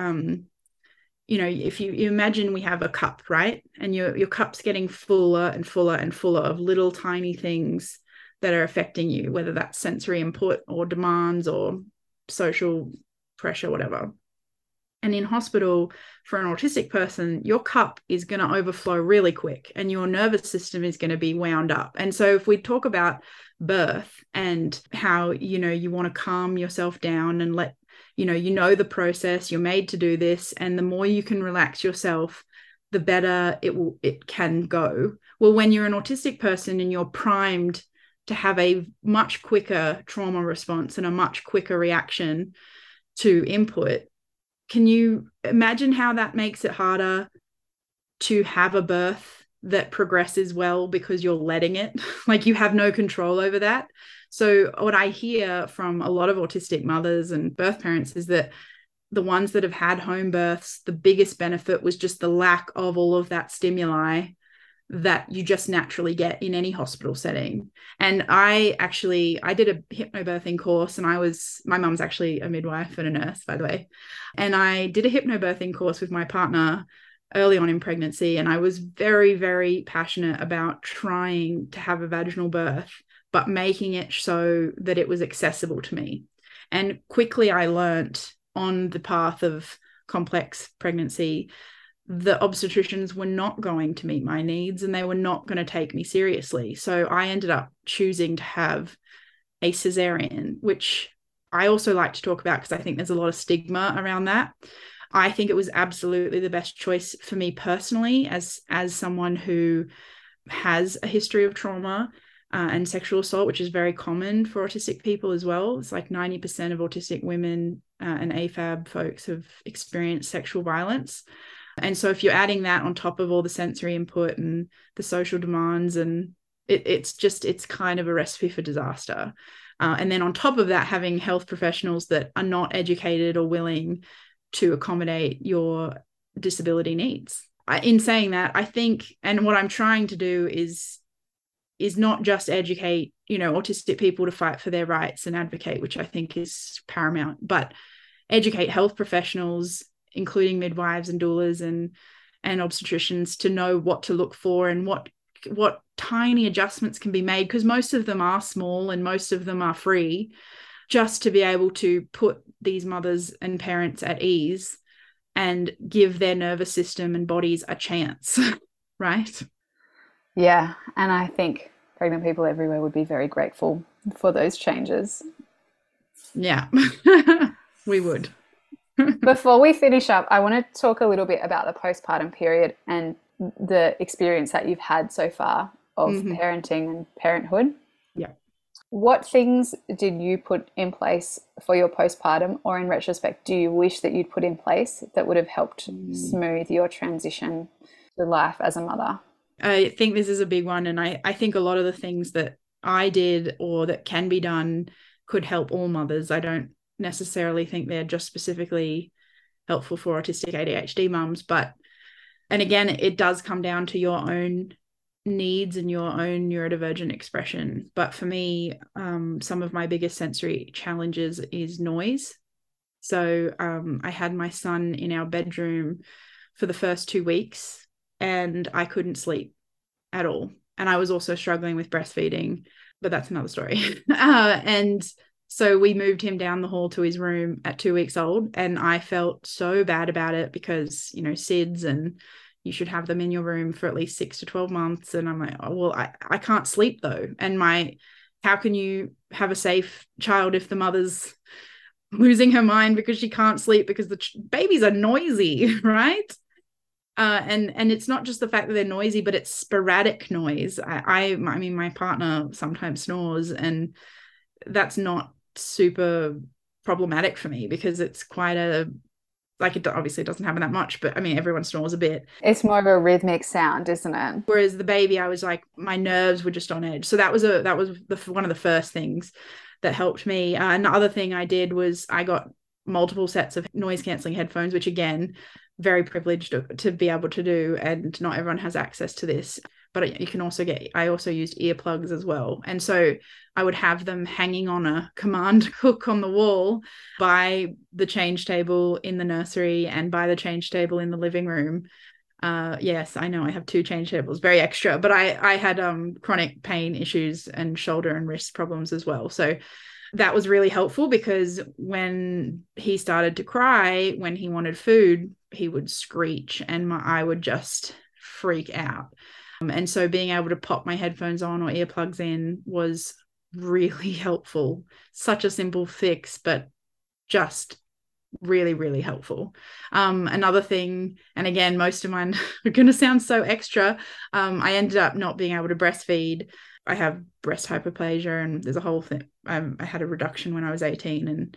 if you imagine we have a cup, right? And your cup's getting fuller and fuller and fuller of little tiny things that are affecting you, whether that's sensory input or demands or social pressure, whatever. And in hospital, for an autistic person, your cup is going to overflow really quick and your nervous system is going to be wound up. And so if we talk about birth and how, you want to calm yourself down and let, the process, you're made to do this. And the more you can relax yourself, the better it can go. Well, when you're an autistic person and you're primed to have a much quicker trauma response and a much quicker reaction to input, can you imagine how that makes it harder to have a birth that progresses well because you're letting it? Like, you have no control over that. So what I hear from a lot of autistic mothers and birth parents is that the ones that have had home births, the biggest benefit was just the lack of all of that stimuli that you just naturally get in any hospital setting. And I did a hypnobirthing course, and my mum's actually a midwife and a nurse, by the way. And I did a hypnobirthing course with my partner early on in pregnancy. And I was very, very passionate about trying to have a vaginal birth, but making it so that it was accessible to me. And quickly I learnt on the path of complex pregnancy, the obstetricians were not going to meet my needs and they were not going to take me seriously. So I ended up choosing to have a cesarean, which I also like to talk about because I think there's a lot of stigma around that. I think it was absolutely the best choice for me personally, as someone who has a history of trauma and sexual assault, which is very common for autistic people as well. It's like 90% of autistic women and AFAB folks have experienced sexual violence. And so if you're adding that on top of all the sensory input and the social demands, and it's kind of a recipe for disaster. And then on top of that, having health professionals that are not educated or willing to accommodate your disability needs. In saying that, I think, and what I'm trying to do is not just educate, autistic people to fight for their rights and advocate, which I think is paramount, but educate health professionals, including midwives and doulas and obstetricians, to know what to look for and what tiny adjustments can be made, because most of them are small and most of them are free, just to be able to put these mothers and parents at ease and give their nervous system and bodies a chance, right? Yeah, and I think pregnant people everywhere would be very grateful for those changes. Yeah, we would. Before we finish up, I want to talk a little bit about the postpartum period and the experience that you've had so far of parenting and parenthood. Yeah. What things did you put in place for your postpartum, or in retrospect, do you wish that you'd put in place that would have helped smooth your transition to life as a mother? I think this is a big one. And I think a lot of the things that I did or that can be done could help all mothers. I don't necessarily think they're just specifically helpful for autistic ADHD mums, and again, it does come down to your own needs and your own neurodivergent expression. But for me, some of my biggest sensory challenges is noise. So I had my son in our bedroom for the first 2 weeks, and I couldn't sleep at all. And I was also struggling with breastfeeding, but that's another story. And so we moved him down the hall to his room at 2 weeks old, and I felt so bad about it because, you know, SIDS, and you should have them in your room for at least 6 to 12 months. And I'm like, oh, well, I can't sleep though. And how can you have a safe child if the mother's losing her mind because she can't sleep because the babies are noisy, right? And it's not just the fact that they're noisy, but it's sporadic noise. I mean, my partner sometimes snores, and that's not super problematic for me because it's quite like, it obviously doesn't happen that much, but I mean, everyone snores a bit. It's more of a rhythmic sound, isn't it? Whereas the baby, I was like, my nerves were just on edge. So that was one of the first things that helped me. Another thing I did was I got multiple sets of noise cancelling headphones, which again, very privileged to be able to do, and not everyone has access to this. But you can also I also used earplugs as well. And so I would have them hanging on a command hook on the wall by the change table in the nursery and by the change table in the living room. Yes, I know I have 2 change tables, very extra, but I had chronic pain issues and shoulder and wrist problems as well. So that was really helpful because when he started to cry, when he wanted food, he would screech and I would just freak out. And so being able to pop my headphones on or earplugs in was really helpful. Such a simple fix, but just really, really helpful. Another thing, and again, most of mine are going to sound so extra, I ended up not being able to breastfeed. I have breast hyperplasia, and there's a whole thing. I had a reduction when I was 18, and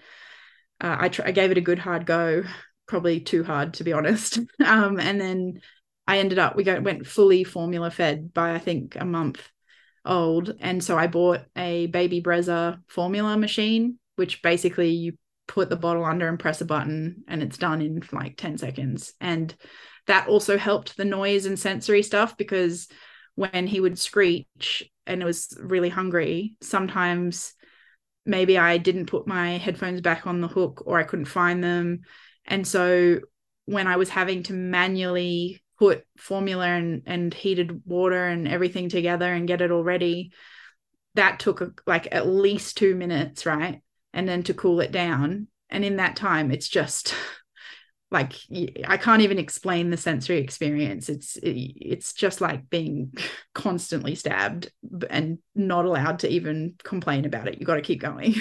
I gave it a good hard go, probably too hard to be honest. And then I ended up, went fully formula fed by I think a month old, and so I bought a Baby Brezza formula machine, which basically you put the bottle under and press a button and it's done in like 10 seconds. And that also helped the noise and sensory stuff, because when he would screech and it was really hungry, sometimes maybe I didn't put my headphones back on the hook or I couldn't find them. And so when I was having to manually put formula and heated water and everything together and get it all ready, that took like at least 2 minutes, right? And then to cool it down. And in that time, it's just like, I can't even explain the sensory experience. It's just like being constantly stabbed and not allowed to even complain about it. You got to keep going.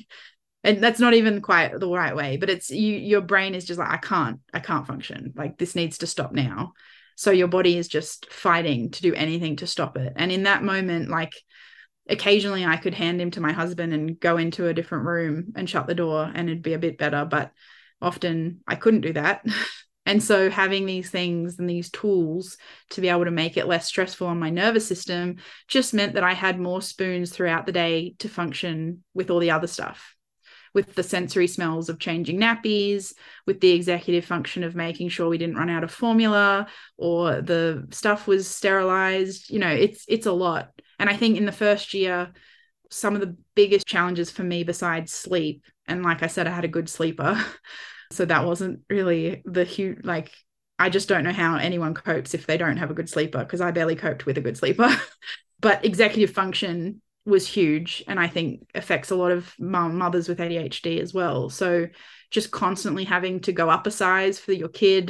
And that's not even quite the right way, but it's your brain is just like, I can't function. Like, this needs to stop now. So your body is just fighting to do anything to stop it. And in that moment, like, occasionally I could hand him to my husband and go into a different room and shut the door and it'd be a bit better, but often I couldn't do that. And so having these things and these tools to be able to make it less stressful on my nervous system just meant that I had more spoons throughout the day to function with all the other stuff, with the sensory smells of changing nappies, with the executive function of making sure we didn't run out of formula or the stuff was sterilized. You know, it's a lot. And I think in the first year, some of the biggest challenges for me besides sleep, and like I said, I had a good sleeper. So that wasn't really the huge, like, I just don't know how anyone copes if they don't have a good sleeper, because I barely coped with a good sleeper. But executive function was huge, and I think affects a lot of mothers with ADHD as well. So just constantly having to go up a size for your kid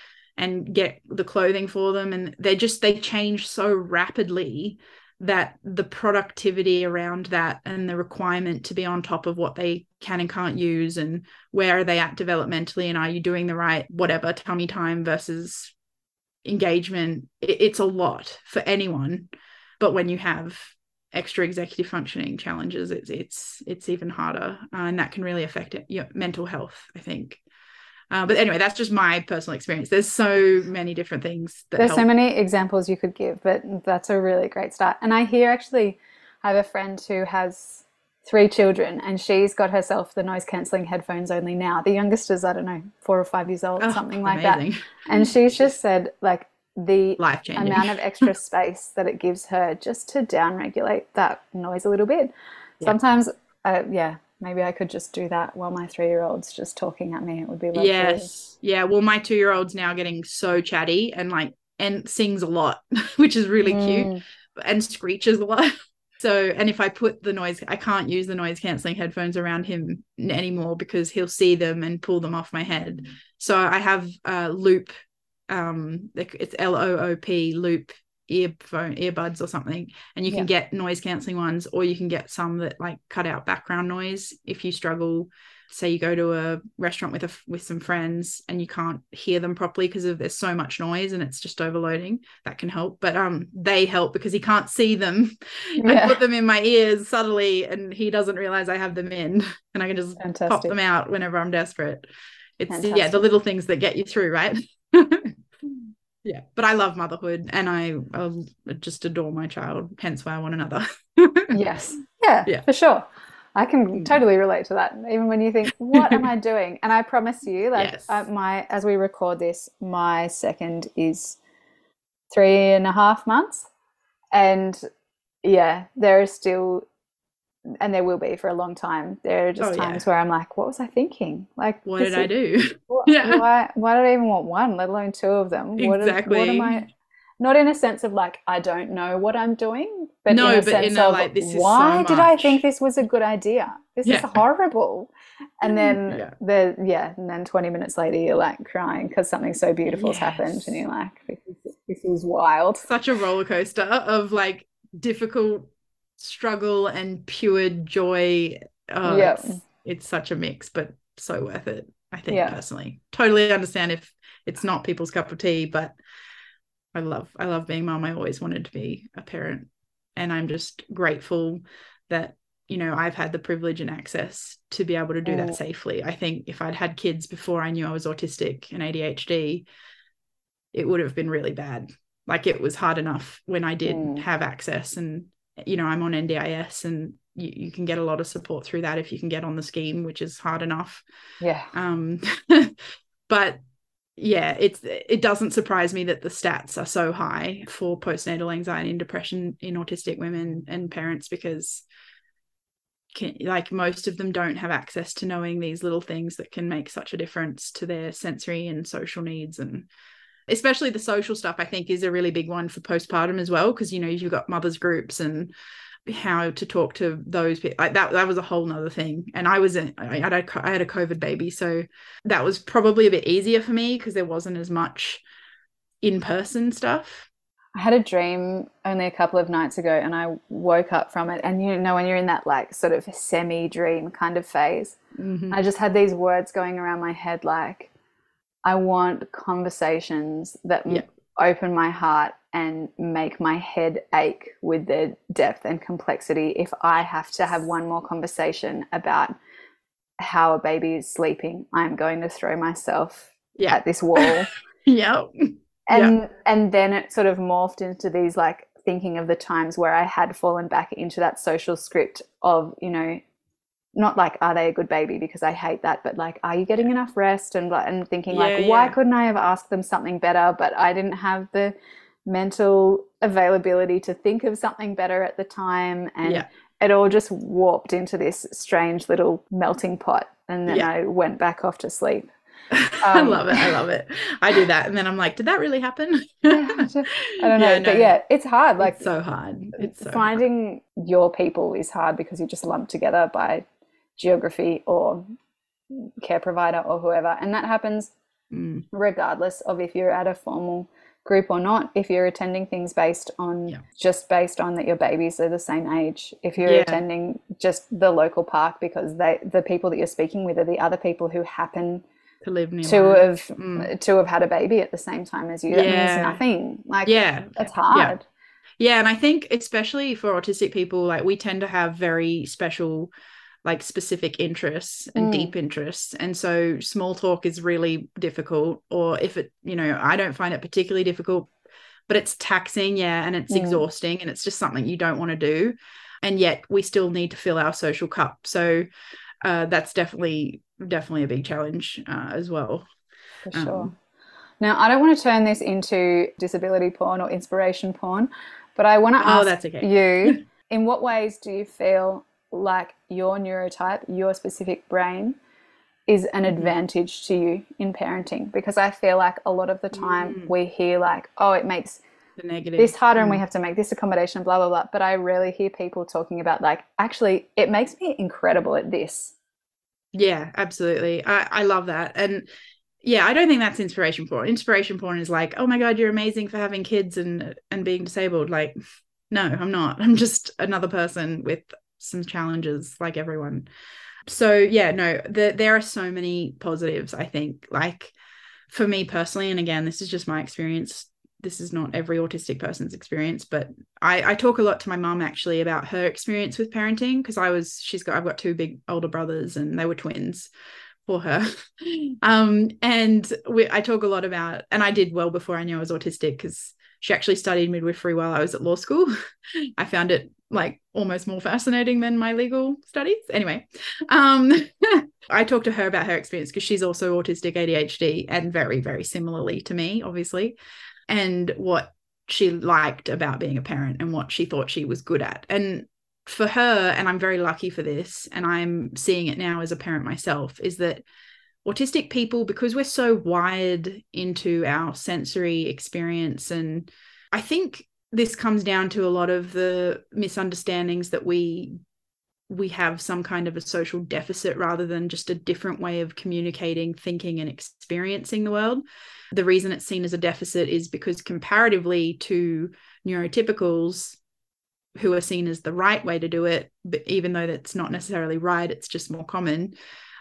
and get the clothing for them, and they change so rapidly that the productivity around that and the requirement to be on top of what they can and can't use and where are they at developmentally and are you doing the right whatever tummy time versus engagement, it's a lot for anyone. But when you have extra executive functioning challenges, it's even harder, and that can really affect your mental health, I think. But anyway, that's just my personal experience. There's so many different things that There's help. so many examples you could give, but that's a really great start. And I have a friend who has 3 children, and she's got herself the noise cancelling headphones only now. The youngest is, I don't know, 4 or 5 years old, something like that. And she's just said, like, the amount of extra space that it gives her just to down regulate that noise a little bit. Yep. Sometimes, maybe I could just do that while my 3-year-old's just talking at me. It would be lovely. Yes. Yeah. Well, my 2-year-old's now getting so chatty and like, and sings a lot, which is really cute, and screeches a lot. So, and if I put the noise, I can't use the noise cancelling headphones around him anymore because he'll see them and pull them off my head. So I have Loop, it's LOOP, Loop earbuds or something, and you can get noise cancelling ones, or you can get some that like cut out background noise if you struggle. Say you go to a restaurant with some friends and you can't hear them properly because there's so much noise and it's just overloading. That can help, but they help because he can't see them. I put them in my ears subtly and he doesn't realize I have them in, and I can just pop them out whenever I'm desperate. It's the little things that get you through, right? Yeah, but I love motherhood and I just adore my child, hence why I want another. Yes. Yeah, for sure. I can totally relate to that. Even when you think, what am I doing? And I promise you, like, as we record this, my second is 3.5 months. And yeah, there is still, and there will be for a long time, there are just times where I'm like, what was I thinking? Like, what did I do? Why did I even want one, let alone 2 of them? Exactly. What am I? Not in a sense of like, I don't know what I'm doing, but in a sense of like, why did I think this was a good idea? This is horrible. And then and then 20 minutes later you're like crying because something so beautiful has happened, and you're like, this is wild. Such a roller coaster of like difficult struggle and pure joy. It's such a mix, but so worth it, I think. Personally, totally understand if it's not people's cup of tea, but I love being mom. I always wanted to be a parent, and I'm just grateful that, you know, I've had the privilege and access to be able to do that safely. I think if I'd had kids before I knew I was autistic and ADHD, it would have been really bad. Like, it was hard enough when I did have access, and, you know, I'm on NDIS, and you can get a lot of support through that if you can get on the scheme, which is hard enough. But yeah, it doesn't surprise me that the stats are so high for postnatal anxiety and depression in autistic women and parents, because like most of them don't have access to knowing these little things that can make such a difference to their sensory and social needs. And especially the social stuff, I think, is a really big one for postpartum as well, because, you know, you've got mothers groups and how to talk to those people. Like that was a whole nother thing. And I had a COVID baby, so that was probably a bit easier for me because there wasn't as much in-person stuff. I had a dream only a couple of nights ago, and I woke up from it, and you know when you're in that like sort of semi-dream kind of phase, I just had these words going around my head like, I want conversations that open my heart and make my head ache with their depth and complexity if I have to have one more conversation about how a baby is sleeping. I'm going to throw myself at this wall. And then it sort of morphed into these like thinking of the times where I had fallen back into that social script of, you know, not like, are they a good baby, because I hate that, but like, are you getting enough rest? And thinking why couldn't I have asked them something better? But I didn't have the mental availability to think of something better at the time. And it all just warped into this strange little melting pot. And then I went back off to sleep. I love it. I do that. And then I'm like, did that really happen? I don't know. But it's hard. Like, it's so hard. Finding your people is hard because you're just lumped together by geography or care provider or whoever. And that happens regardless of if you're at a formal group or not, if you're attending things based on that your babies are the same age, if you're attending just the local park because the people that you're speaking with are the other people who happen to live to have had a baby at the same time as you. That means nothing. Like, that's hard. Yeah, and I think especially for autistic people, like, we tend to have very special, like, specific interests and deep interests, and so small talk is really difficult. Or if it, you know, I don't find it particularly difficult, but it's taxing, and it's exhausting, and it's just something you don't want to do, and yet we still need to fill our social cup. So that's definitely a big challenge as well. For sure. Now, I don't want to turn this into disability porn or inspiration porn, but I want to ask that's okay. you, in what ways do you feel like your neurotype, your specific brain is an advantage to you in parenting, because I feel like a lot of the time we hear like, oh, it makes The negative. this harder and we have to make this accommodation, blah, blah, blah. But I rarely hear people talking about like, actually, it makes me incredible at this. Yeah, absolutely. I love that. And yeah, I don't think that's inspiration porn. Inspiration porn is like, oh my God, you're amazing for having kids and being disabled. Like, no, I'm not. I'm just another person with some challenges like everyone. So yeah, no, there are so many positives, I think. Like for me personally, and again, this is just my experience. This is not every autistic person's experience, but I talk a lot to my mum actually about her experience with parenting, because I've got two big older brothers and they were twins for her. I talk a lot about, and I did well before I knew I was autistic, because she actually studied midwifery while I was at law school. I found it like almost more fascinating than my legal studies. Anyway, I talked to her about her experience because she's also autistic, ADHD, and very, very similarly to me, obviously, and what she liked about being a parent and what she thought she was good at. And for her, and I'm very lucky for this, and I'm seeing it now as a parent myself, is that autistic people, because we're so wired into our sensory experience, and I think this comes down to a lot of the misunderstandings that we have some kind of a social deficit rather than just a different way of communicating, thinking, and experiencing the world. The reason it's seen as a deficit is because comparatively to neurotypicals, who are seen as the right way to do it, but even though that's not necessarily right, it's just more common.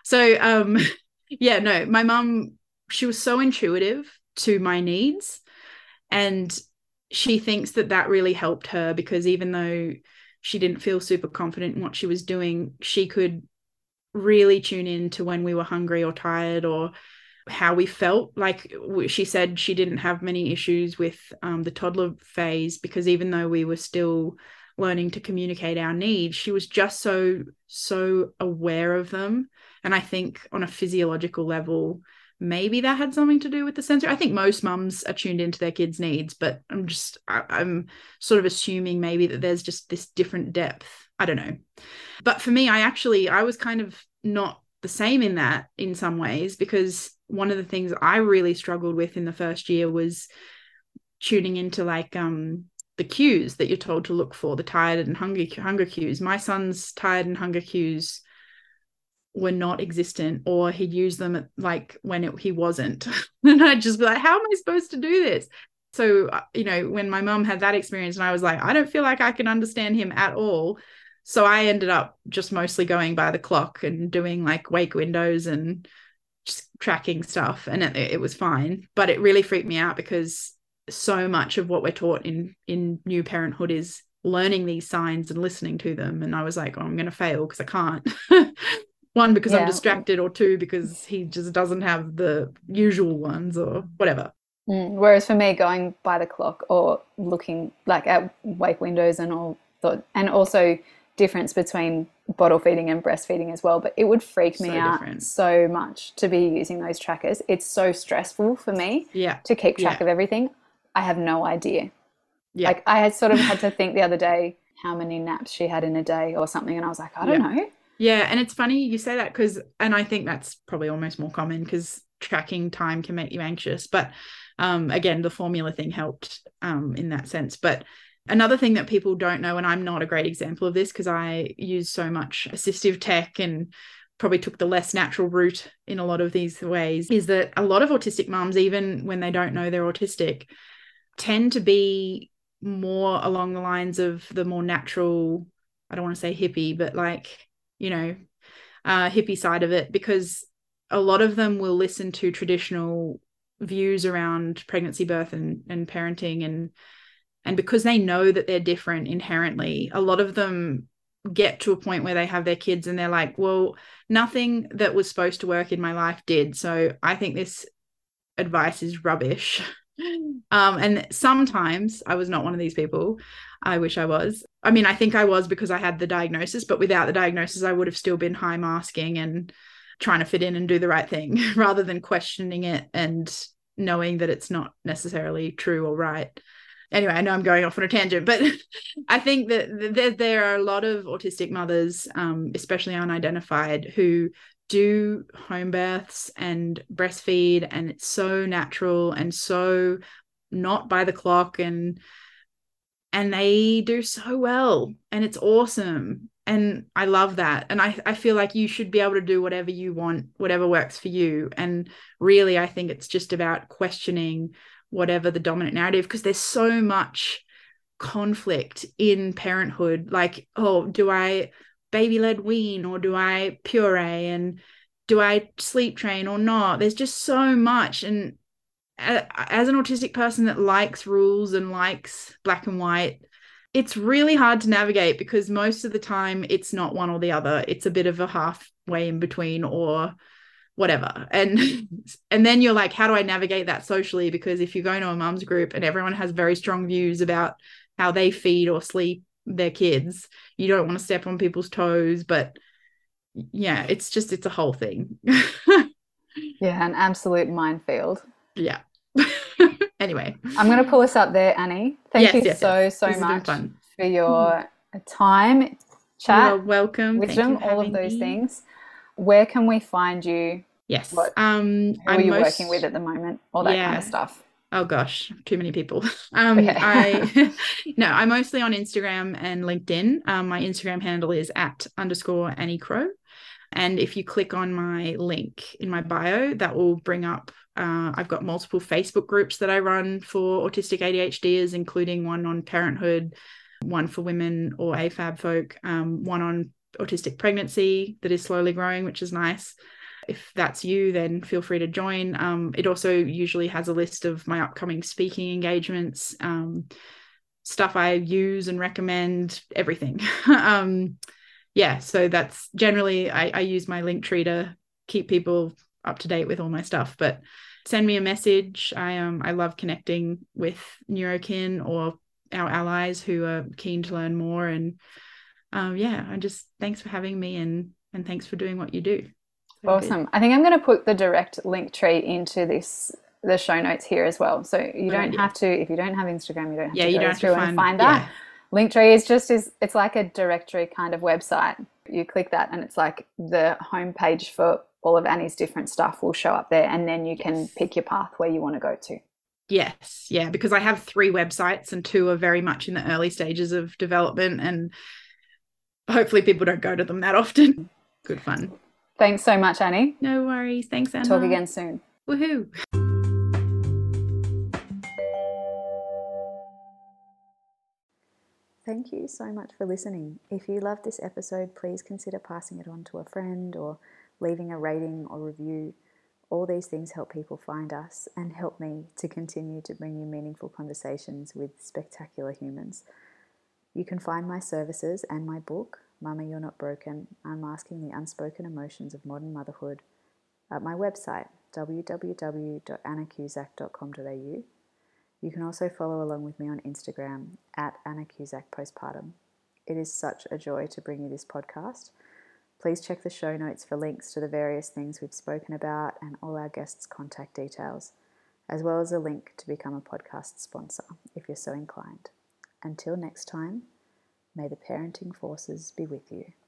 So yeah, no, my mum, she was so intuitive to my needs, and she thinks that really helped her, because even though she didn't feel super confident in what she was doing, she could really tune in to when we were hungry or tired or how we felt. Like she said, she didn't have many issues with the toddler phase, because even though we were still learning to communicate our needs, she was just so aware of them. And I think on a physiological level, maybe that had something to do with the sensory. I think most mums are tuned into their kids' needs, but I'm sort of assuming maybe that there's just this different depth. I don't know. But for me, I was kind of not the same in that in some ways, because one of the things I really struggled with in the first year was tuning into like the cues that you're told to look for, the tired and hunger cues. My son's tired and hunger cues were not existent, or he'd use them at, like when he wasn't. And I'd just be like, how am I supposed to do this? So, when my mum had that experience and I was like, I don't feel like I can understand him at all. So I ended up just mostly going by the clock and doing like wake windows and just tracking stuff. And it was fine. But it really freaked me out, because so much of what we're taught in new parenthood is learning these signs and listening to them. And I was like, oh, I'm going to fail because I can't. One, because I'm distracted, or two, because he just doesn't have the usual ones or whatever. Whereas for me, going by the clock or looking like at wake windows and all that, and also difference between bottle feeding and breastfeeding as well, but it would freak me out so much to be using those trackers. It's so stressful for me to keep track of everything. I have no idea. Like I had sort of had to think the other day how many naps she had in a day or something, and I was like, I don't know. Yeah, and it's funny you say that, and I think that's probably almost more common, because tracking time can make you anxious. But again, the formula thing helped in that sense. But another thing that people don't know, and I'm not a great example of this because I use so much assistive tech and probably took the less natural route in a lot of these ways, is that a lot of autistic mums, even when they don't know they're autistic, tend to be more along the lines of the more natural, I don't want to say hippie, but like, hippie side of it, because a lot of them will listen to traditional views around pregnancy, birth, and parenting, and because they know that they're different inherently, a lot of them get to a point where they have their kids and they're like, well, nothing that was supposed to work in my life did, so I think this advice is rubbish. And sometimes I was not one of these people. I wish I was. I mean, I think I was, because I had the diagnosis, but without the diagnosis, I would have still been high masking and trying to fit in and do the right thing rather than questioning it and knowing that it's not necessarily true or right. anyway, I know I'm going off on a tangent, but I think that there are a lot of autistic mothers, especially unidentified, who do home births and breastfeed, and it's so natural and so not by the clock, and they do so well, and it's awesome. And I love that. And I feel like you should be able to do whatever you want, whatever works for you. And really, I think it's just about questioning whatever the dominant narrative, because there's so much conflict in parenthood. Like, oh, do I baby led wean or do I puree? And do I sleep train or not? There's just so much. And as an autistic person that likes rules and likes black and white, it's really hard to navigate, because most of the time it's not one or the other. It's a bit of a halfway in between or whatever. And then you're like, how do I navigate that socially? Because if you go to a mum's group and everyone has very strong views about how they feed or sleep their kids, you don't want to step on people's toes. But yeah, it's a whole thing. Yeah, an absolute minefield. Yeah. Anyway, I'm going to pull us up there, Annie. Thank you so much for your time, chat, you're welcome, wisdom, all of those things. Where can we find you? Yes. Who are you working with at the moment? All that kind of stuff. Oh gosh, too many people. Okay. I'm mostly on Instagram and LinkedIn. My Instagram handle is @_Annie Crow. And if you click on my link in my bio, that will bring up, I've got multiple Facebook groups that I run for autistic ADHDers, including one on parenthood, one for women or AFAB folk, one on autistic pregnancy that is slowly growing, which is nice. If that's you, then feel free to join. It also usually has a list of my upcoming speaking engagements, stuff I use and recommend, everything. So that's generally, I use my Linktree to keep people up to date with all my stuff. But send me a message. I love connecting with Neurokin or our allies who are keen to learn more. And thanks for having me, and thanks for doing what you do. Awesome. I think I'm going to put the direct Linktree into the show notes here as well. So you don't have to, if you don't have Instagram, you don't have to go through and find that. Linktree is it's like a directory kind of website. You click that and it's like the homepage for all of Annie's different stuff will show up there, and then you can pick your path where you want to go to. Yes. Yeah. Because I have 3 websites and 2 are very much in the early stages of development, and hopefully people don't go to them that often. Good fun. Thanks so much, Annie. No worries. Thanks, Anna. Talk again soon. Woohoo. Thank you so much for listening. If you loved this episode, please consider passing it on to a friend or leaving a rating or review. All these things help people find us and help me to continue to bring you meaningful conversations with spectacular humans. You can find my services and my book, Mama You're Not Broken, Unmasking the Unspoken Emotions of Modern Motherhood, at my website, www.annacusack.com.au. You can also follow along with me on Instagram @AnnaCusacPostpartum. It is such a joy to bring you this podcast. Please check the show notes for links to the various things we've spoken about and all our guests' contact details, as well as a link to become a podcast sponsor if you're so inclined. Until next time, may the parenting forces be with you.